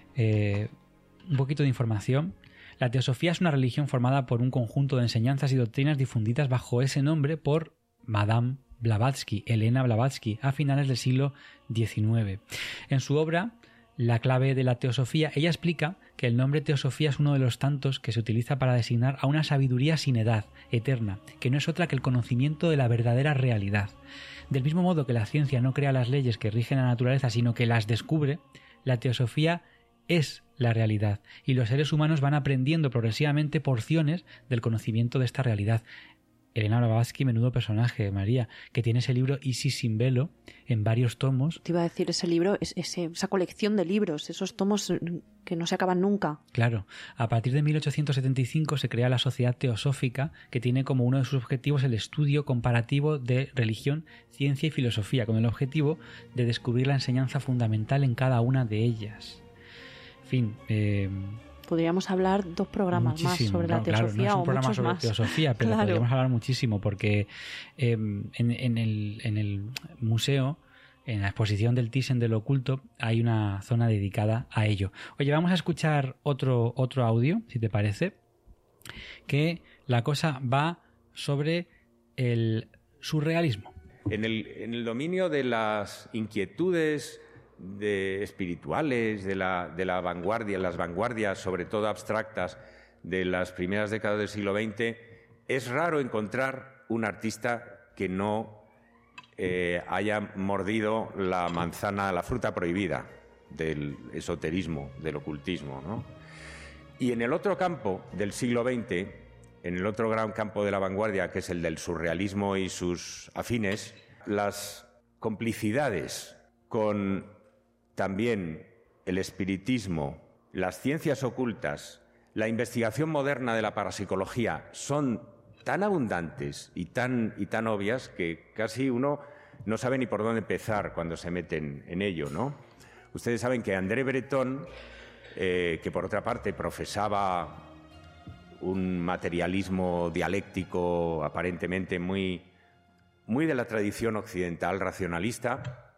un poquito de información. La teosofía es una religión formada por un conjunto de enseñanzas y doctrinas difundidas bajo ese nombre por Madame Blavatsky, Elena Blavatsky, a finales del siglo XIX. En su obra La clave de la teosofía, ella explica que el nombre teosofía es uno de los tantos que se utiliza para designar a una sabiduría sin edad, eterna, que no es otra que el conocimiento de la verdadera realidad. Del mismo modo que la ciencia no crea las leyes que rigen la naturaleza, sino que las descubre, la teosofía es la realidad, y los seres humanos van aprendiendo progresivamente porciones del conocimiento de esta realidad. Elena Blavatsky, menudo personaje, María, que tiene ese libro Isis sin velo en varios tomos. Te iba a decir, ese libro, esa colección de libros, esos tomos que no se acaban nunca. Claro, a partir de 1875 se crea la Sociedad Teosófica, que tiene como uno de sus objetivos el estudio comparativo de religión, ciencia y filosofía, con el objetivo de descubrir la enseñanza fundamental en cada una de ellas. En fin, podríamos hablar 2 programas más sobre la teosofía, claro, no es un o programa muchos sobre más. teosofía, pero Claro. podríamos hablar muchísimo porque en el museo, en la exposición del Thyssen del oculto, hay una zona dedicada a ello. Oye, vamos a escuchar otro audio, si te parece, que la cosa va sobre el surrealismo. En el dominio de las inquietudes espirituales de la vanguardia, las vanguardias, sobre todo abstractas, de las primeras décadas del siglo XX, es raro encontrar un artista que no haya mordido la manzana, la fruta prohibida del esoterismo, del ocultismo, ¿no? Y en el otro campo del siglo XX, en el otro gran campo de la vanguardia, que es el del surrealismo y sus afines, las complicidades con también el espiritismo, las ciencias ocultas, la investigación moderna de la parapsicología son tan abundantes y tan obvias que casi uno no sabe ni por dónde empezar cuando se meten en ello, ¿no? Ustedes saben que André Breton, que por otra parte profesaba un materialismo dialéctico aparentemente muy de la tradición occidental racionalista,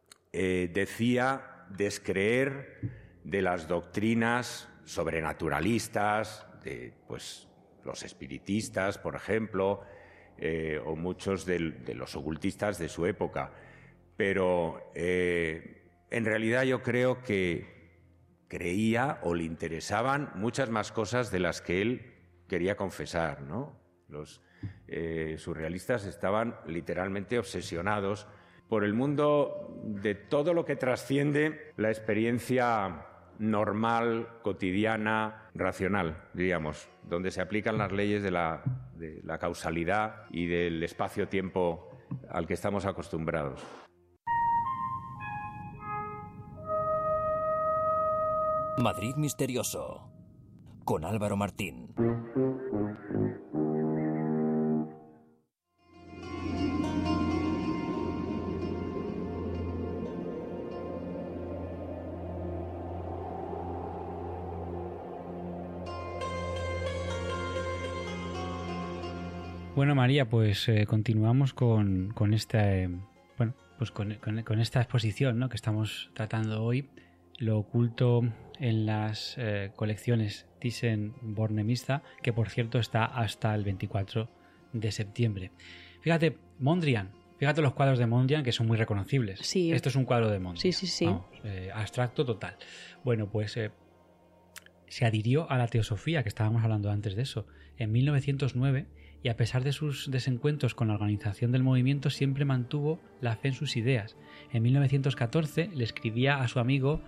decía descreer de las doctrinas sobrenaturalistas, de los espiritistas, por ejemplo, o muchos de los ocultistas de su época. Pero en realidad yo creo que creía o le interesaban muchas más cosas de las que él quería confesar, ¿no? Los surrealistas estaban literalmente obsesionados por el mundo de todo lo que trasciende la experiencia normal, cotidiana, racional, diríamos, donde se aplican las leyes de la causalidad y del espacio-tiempo al que estamos acostumbrados. Madrid Misterioso, con Álvaro Martín. Bueno, María, pues continuamos con esta con esta exposición, ¿no?, que estamos tratando hoy, lo oculto en las colecciones Thyssen-Bornemisza, que por cierto está hasta el 24 de septiembre. Fíjate, Mondrian, fíjate los cuadros de Mondrian, que son muy reconocibles. Sí. Esto es un cuadro de Mondrian. Sí. Vamos, abstracto total. Bueno, pues se adhirió a la teosofía, que estábamos hablando antes de eso, en 1909, y a pesar de sus desencuentros con la organización del movimiento, siempre mantuvo la fe en sus ideas. En 1914 le escribía a su amigo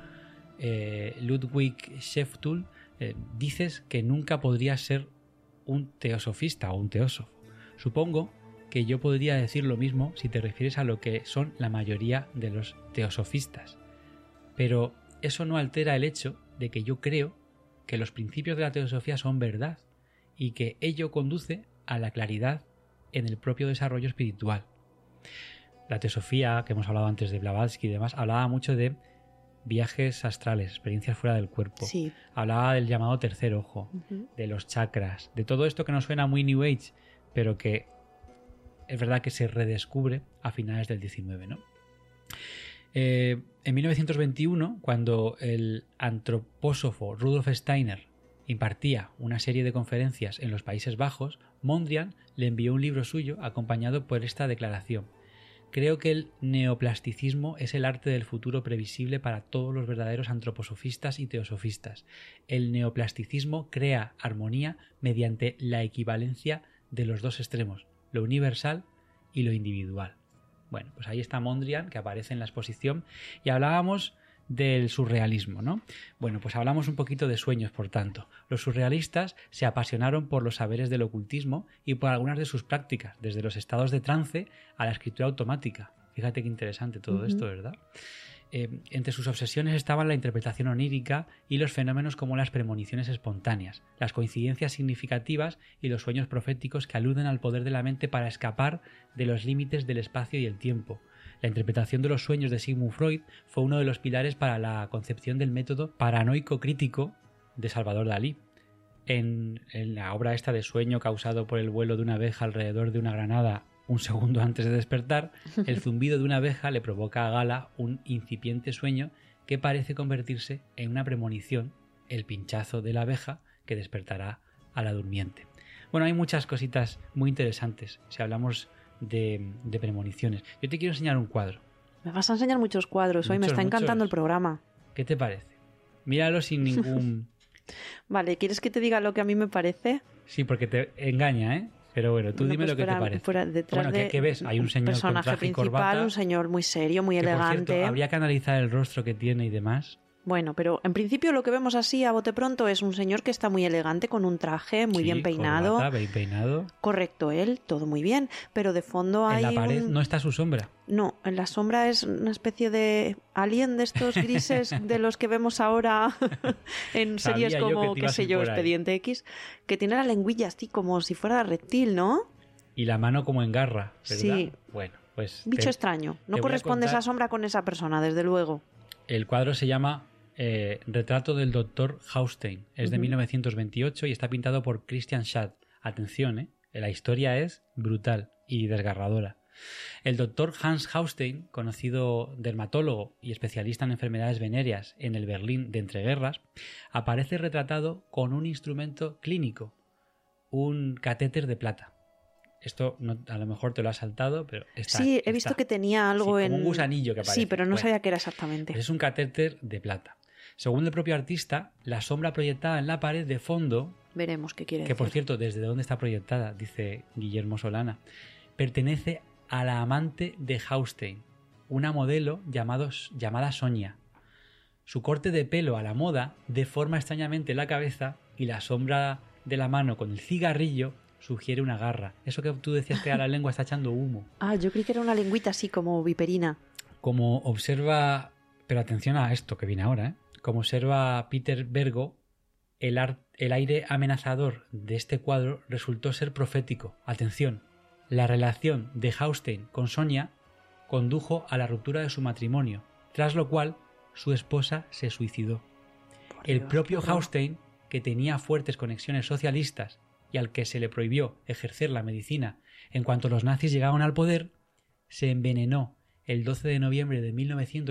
Ludwig Scheftul: dices que nunca podrías ser un teosofista o un teósofo. Supongo que yo podría decir lo mismo si te refieres a lo que son la mayoría de los teosofistas. Pero eso no altera el hecho de que yo creo que los principios de la teosofía son verdad y que ello conduce a la claridad en el propio desarrollo espiritual. La teosofía, que hemos hablado antes de Blavatsky y demás, hablaba mucho de viajes astrales, experiencias fuera del cuerpo. Sí. Hablaba del llamado tercer ojo, de los chakras, de todo esto que nos suena muy New Age, pero que es verdad que se redescubre a finales del 19, ¿no? En 1921, cuando el antropósofo Rudolf Steiner impartía una serie de conferencias en los Países Bajos, Mondrian le envió un libro suyo acompañado por esta declaración: creo que el neoplasticismo es el arte del futuro previsible para todos los verdaderos antroposofistas y teosofistas. El neoplasticismo crea armonía mediante la equivalencia de los dos extremos, lo universal y lo individual. Bueno, pues ahí está Mondrian, que aparece en la exposición, y hablábamos del surrealismo, ¿no? Bueno, pues hablamos un poquito de sueños, por tanto. Los surrealistas se apasionaron por los saberes del ocultismo y por algunas de sus prácticas, desde los estados de trance a la escritura automática. Fíjate qué interesante todo esto, ¿verdad? Entre sus obsesiones estaban la interpretación onírica y los fenómenos como las premoniciones espontáneas, las coincidencias significativas y los sueños proféticos que aluden al poder de la mente para escapar de los límites del espacio y el tiempo. La interpretación de los sueños de Sigmund Freud fue uno de los pilares para la concepción del método paranoico crítico de Salvador Dalí. En la obra esta de Sueño causado por el vuelo de una abeja alrededor de una granada un segundo antes de despertar, el zumbido de una abeja le provoca a Gala un incipiente sueño que parece convertirse en una premonición, el pinchazo de la abeja que despertará a la durmiente. Bueno, hay muchas cositas muy interesantes si hablamos de premoniciones. Yo te quiero enseñar un cuadro Me vas a enseñar muchos cuadros hoy, me está encantando el programa. ¿Qué te parece? Míralo sin ningún... Vale, ¿quieres que te diga lo que a mí me parece? Sí, porque te engaña, ¿eh? Pero bueno, tú dime lo que te parece. Detrás ¿qué ves? Hay un señor con traje y corbata. Personaje principal, un señor muy serio, muy elegante. Por cierto, habría que analizar el rostro que tiene y demás. Bueno, pero en principio lo que vemos así a bote pronto es un señor que está muy elegante, con un traje muy bien peinado. Corbata, bien peinado. Correcto, él, todo muy bien, pero de fondo hay en la pared no está su sombra. No, en la sombra es una especie de alien de estos grises de los que vemos ahora en series como, qué sé yo, Expediente X, que tiene la lengüilla así como si fuera reptil, ¿no? Y la mano como en garra, ¿verdad? Sí. Bueno, pues... Bicho extraño. No corresponde esa sombra con esa persona, desde luego. El cuadro se llama Retrato del Dr. Haustein. Es de 1928 y está pintado por Christian Schad. Atención, la historia es brutal y desgarradora. El Dr. Hans Haustein, conocido dermatólogo y especialista en enfermedades venéreas en el Berlín de entreguerras, aparece retratado con un instrumento clínico, un catéter de plata. Esto a lo mejor te lo has saltado, pero está. Sí, he visto que tenía algo como un gusanillo que aparece. Sí, pero no sabía qué era exactamente. Es un catéter de plata. Según el propio artista, la sombra proyectada en la pared de fondo... Veremos qué quiere decir. Que por cierto, ¿desde dónde está proyectada? Dice Guillermo Solana. Pertenece a la amante de Haustein, una modelo llamada Sonia. Su corte de pelo a la moda deforma extrañamente la cabeza y la sombra de la mano con el cigarrillo sugiere una garra. Eso que tú decías que a la lengua está echando humo. Ah, yo creí que era una lengüita así como viperina. Como observa... Pero atención a esto que viene ahora, ¿eh? Como observa Peter Bergo, el aire amenazador de este cuadro resultó ser profético. Atención, la relación de Haustein con Sonia condujo a la ruptura de su matrimonio, tras lo cual su esposa se suicidó. El propio Haustein, que tenía fuertes conexiones socialistas y al que se le prohibió ejercer la medicina en cuanto los nazis llegaban al poder, se envenenó el 12 de noviembre de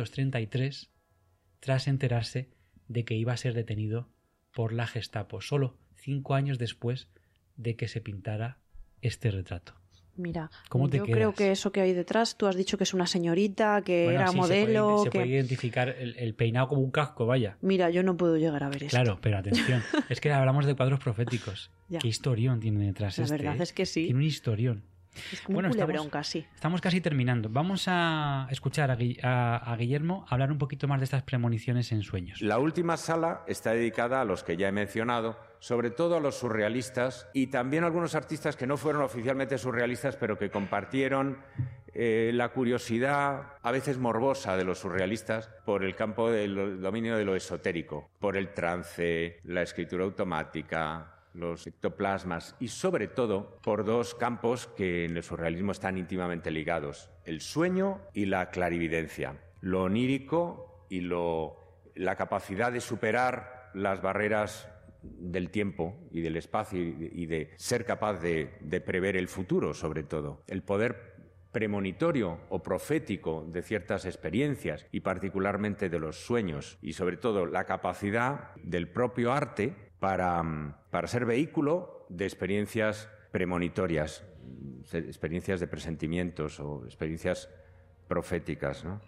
1933 tras enterarse de que iba a ser detenido por la Gestapo, solo 5 años después de que se pintara este retrato. Mira, yo creo que eso que hay detrás, tú has dicho que es una señorita, que era modelo... Se puede identificar el peinado como un casco, vaya. Mira, yo no puedo llegar a ver esto. Claro, pero atención, es que hablamos de cuadros proféticos. ¿Qué historión tiene detrás La verdad es que sí. Tiene un historión. Es como un culebrón casi. Estamos casi terminando. Vamos a escuchar a Guillermo hablar un poquito más de estas premoniciones en sueños. La última sala está dedicada a los que ya he mencionado, sobre todo a los surrealistas y también a algunos artistas que no fueron oficialmente surrealistas, pero que compartieron la curiosidad, a veces morbosa, de los surrealistas por el campo del dominio de lo esotérico, por el trance, la escritura automática, los ectoplasmas y sobre todo por dos campos que en el surrealismo están íntimamente ligados: el sueño y la clarividencia, lo onírico y la capacidad de superar las barreras del tiempo y del espacio y de ser capaz de prever el futuro, sobre todo el poder premonitorio o profético de ciertas experiencias y particularmente de los sueños, y sobre todo la capacidad del propio arte para ser vehículo de experiencias premonitorias, experiencias de presentimientos o experiencias proféticas, ¿no?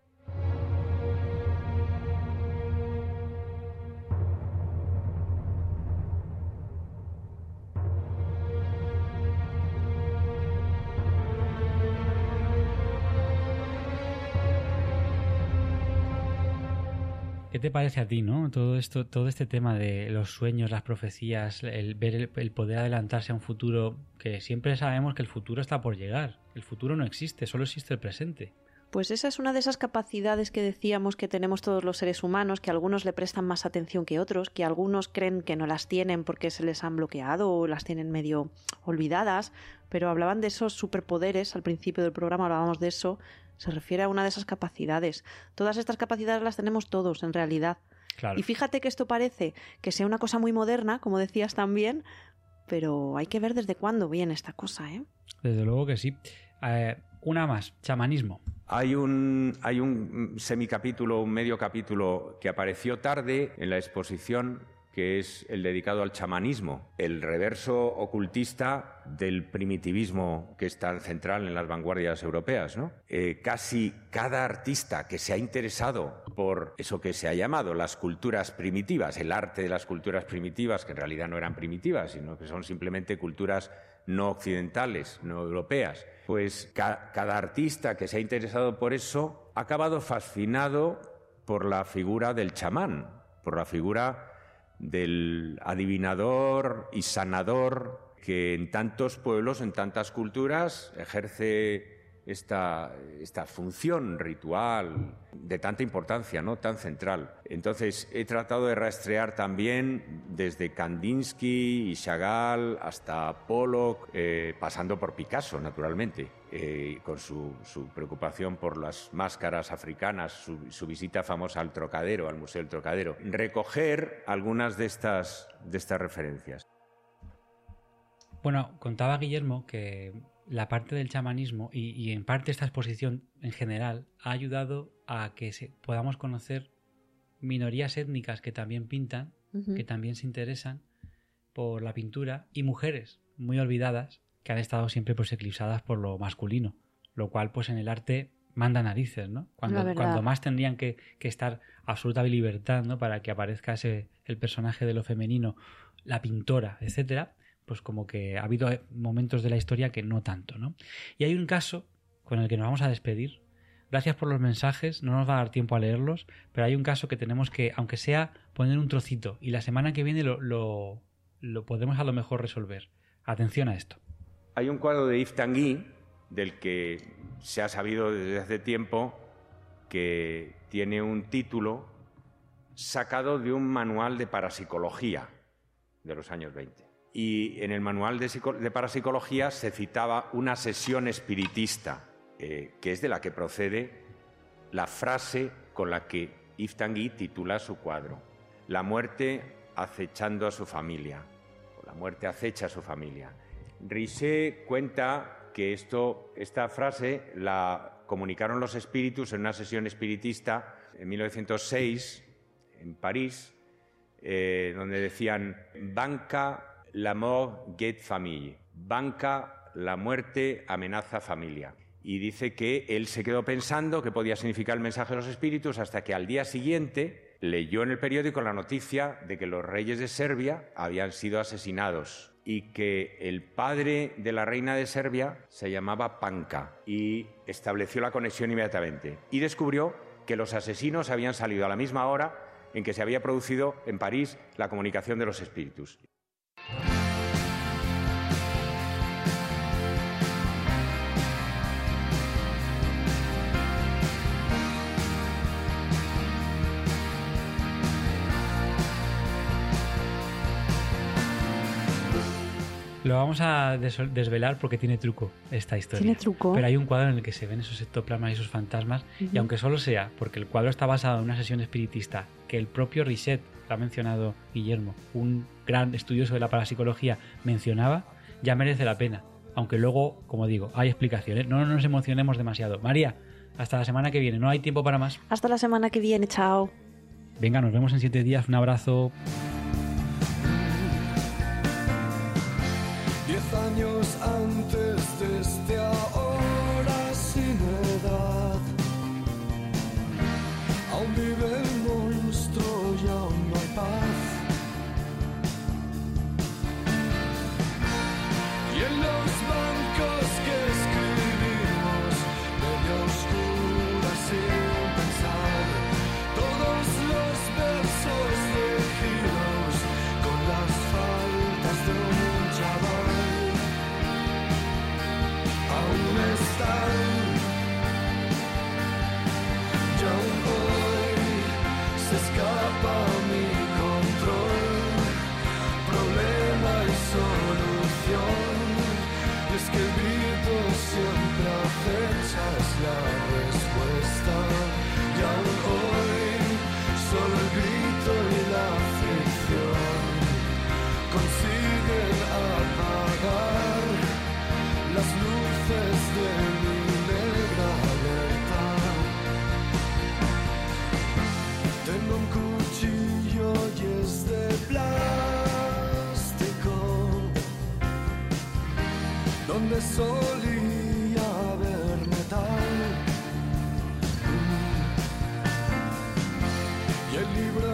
¿Qué te parece a ti, no? Todo este tema de los sueños, las profecías, el ver el poder adelantarse a un futuro, que siempre sabemos que el futuro está por llegar. El futuro no existe, solo existe el presente. Pues esa es una de esas capacidades que decíamos que tenemos todos los seres humanos, que algunos le prestan más atención que otros, que algunos creen que no las tienen porque se les han bloqueado o las tienen medio olvidadas, pero hablaban de esos superpoderes, al principio del programa hablábamos de eso. Se refiere a una de esas capacidades. Todas estas capacidades las tenemos todos, en realidad. Claro. Y fíjate que esto parece que sea una cosa muy moderna, como decías también, pero hay que ver desde cuándo viene esta cosa, ¿eh? Desde luego que sí. Una más, chamanismo. Hay un semicapítulo, un medio capítulo que apareció tarde en la exposición que es el dedicado al chamanismo, el reverso ocultista del primitivismo que es tan central en las vanguardias europeas, ¿no? Casi cada artista que se ha interesado por eso que se ha llamado las culturas primitivas, el arte de las culturas primitivas, que en realidad no eran primitivas, sino que son simplemente culturas no occidentales, no europeas, pues cada artista que se ha interesado por eso ha acabado fascinado por la figura del chamán, por la figura del adivinador y sanador que en tantos pueblos, en tantas culturas, ejerce esta función ritual de tanta importancia, ¿no?, tan central. Entonces, he tratado de rastrear también desde Kandinsky y Chagall hasta Pollock, pasando por Picasso, naturalmente, con su preocupación por las máscaras africanas, su visita famosa al Trocadero, al Museo del Trocadero. Recoger algunas de estas referencias. Bueno, contaba Guillermo que la parte del chamanismo y en parte esta exposición en general ha ayudado a que podamos conocer minorías étnicas que también pintan, que también se interesan por la pintura, y mujeres muy olvidadas que han estado siempre pues eclipsadas por lo masculino, lo cual pues en el arte manda narices, ¿no? Cuando más tendrían que estar absoluta libertad, ¿no?, para que aparezca el personaje de lo femenino, la pintora, etcétera, pues como que ha habido momentos de la historia que no tanto, ¿no? Y hay un caso con el que nos vamos a despedir. Gracias por los mensajes, no nos va a dar tiempo a leerlos, pero hay un caso que tenemos que, aunque sea, poner un trocito, y la semana que viene lo podemos a lo mejor resolver. Atención a esto. Hay un cuadro de Yves Tanguy, del que se ha sabido desde hace tiempo que tiene un título sacado de un manual de parapsicología de los años 20. Y en el manual de parapsicología se citaba una sesión espiritista, que es de la que procede la frase con la que Yves Tanguy titula su cuadro: la muerte acechando a su familia, o la muerte acecha a su familia. Richet cuenta que esta frase la comunicaron los espíritus en una sesión espiritista en 1906 en París, donde decían: banca la mort guette famille, banca la muerte amenaza familia. Y dice que él se quedó pensando qué podía significar el mensaje de los espíritus hasta que al día siguiente leyó en el periódico la noticia de que los reyes de Serbia habían sido asesinados y que el padre de la reina de Serbia se llamaba Panka, y estableció la conexión inmediatamente y descubrió que los asesinos habían salido a la misma hora en que se había producido en París la comunicación de los espíritus. Lo vamos a desvelar porque tiene truco esta historia. ¿Tiene truco? Pero hay un cuadro en el que se ven esos ectoplasmas y esos fantasmas, y aunque solo sea porque el cuadro está basado en una sesión espiritista que el propio Richet, lo ha mencionado Guillermo, un gran estudioso de la parapsicología, mencionaba, ya merece la pena. Aunque luego, como digo, hay explicaciones. No nos emocionemos demasiado. María, hasta la semana que viene. No hay tiempo para más. Hasta la semana que viene. Chao. Venga, nos vemos en 7 días. Un abrazo. 10 años antes de este ahora sin edad, aún vive el monstruo y aún no hay paz. Y en los bancos que escribimos, medio oscuras sin pensar, todos los versos de Heroes con las faltas de un chaval aún están, y aún hoy se escapa mi control, problema y solución, y es que el grito siempre acecha, es la respuesta, y aún hoy solo el grito y la fricción consiguen apagar las luces de mi negra alerta. Tengo un cuchillo y es de plata. donde solía haber metal. Y el libro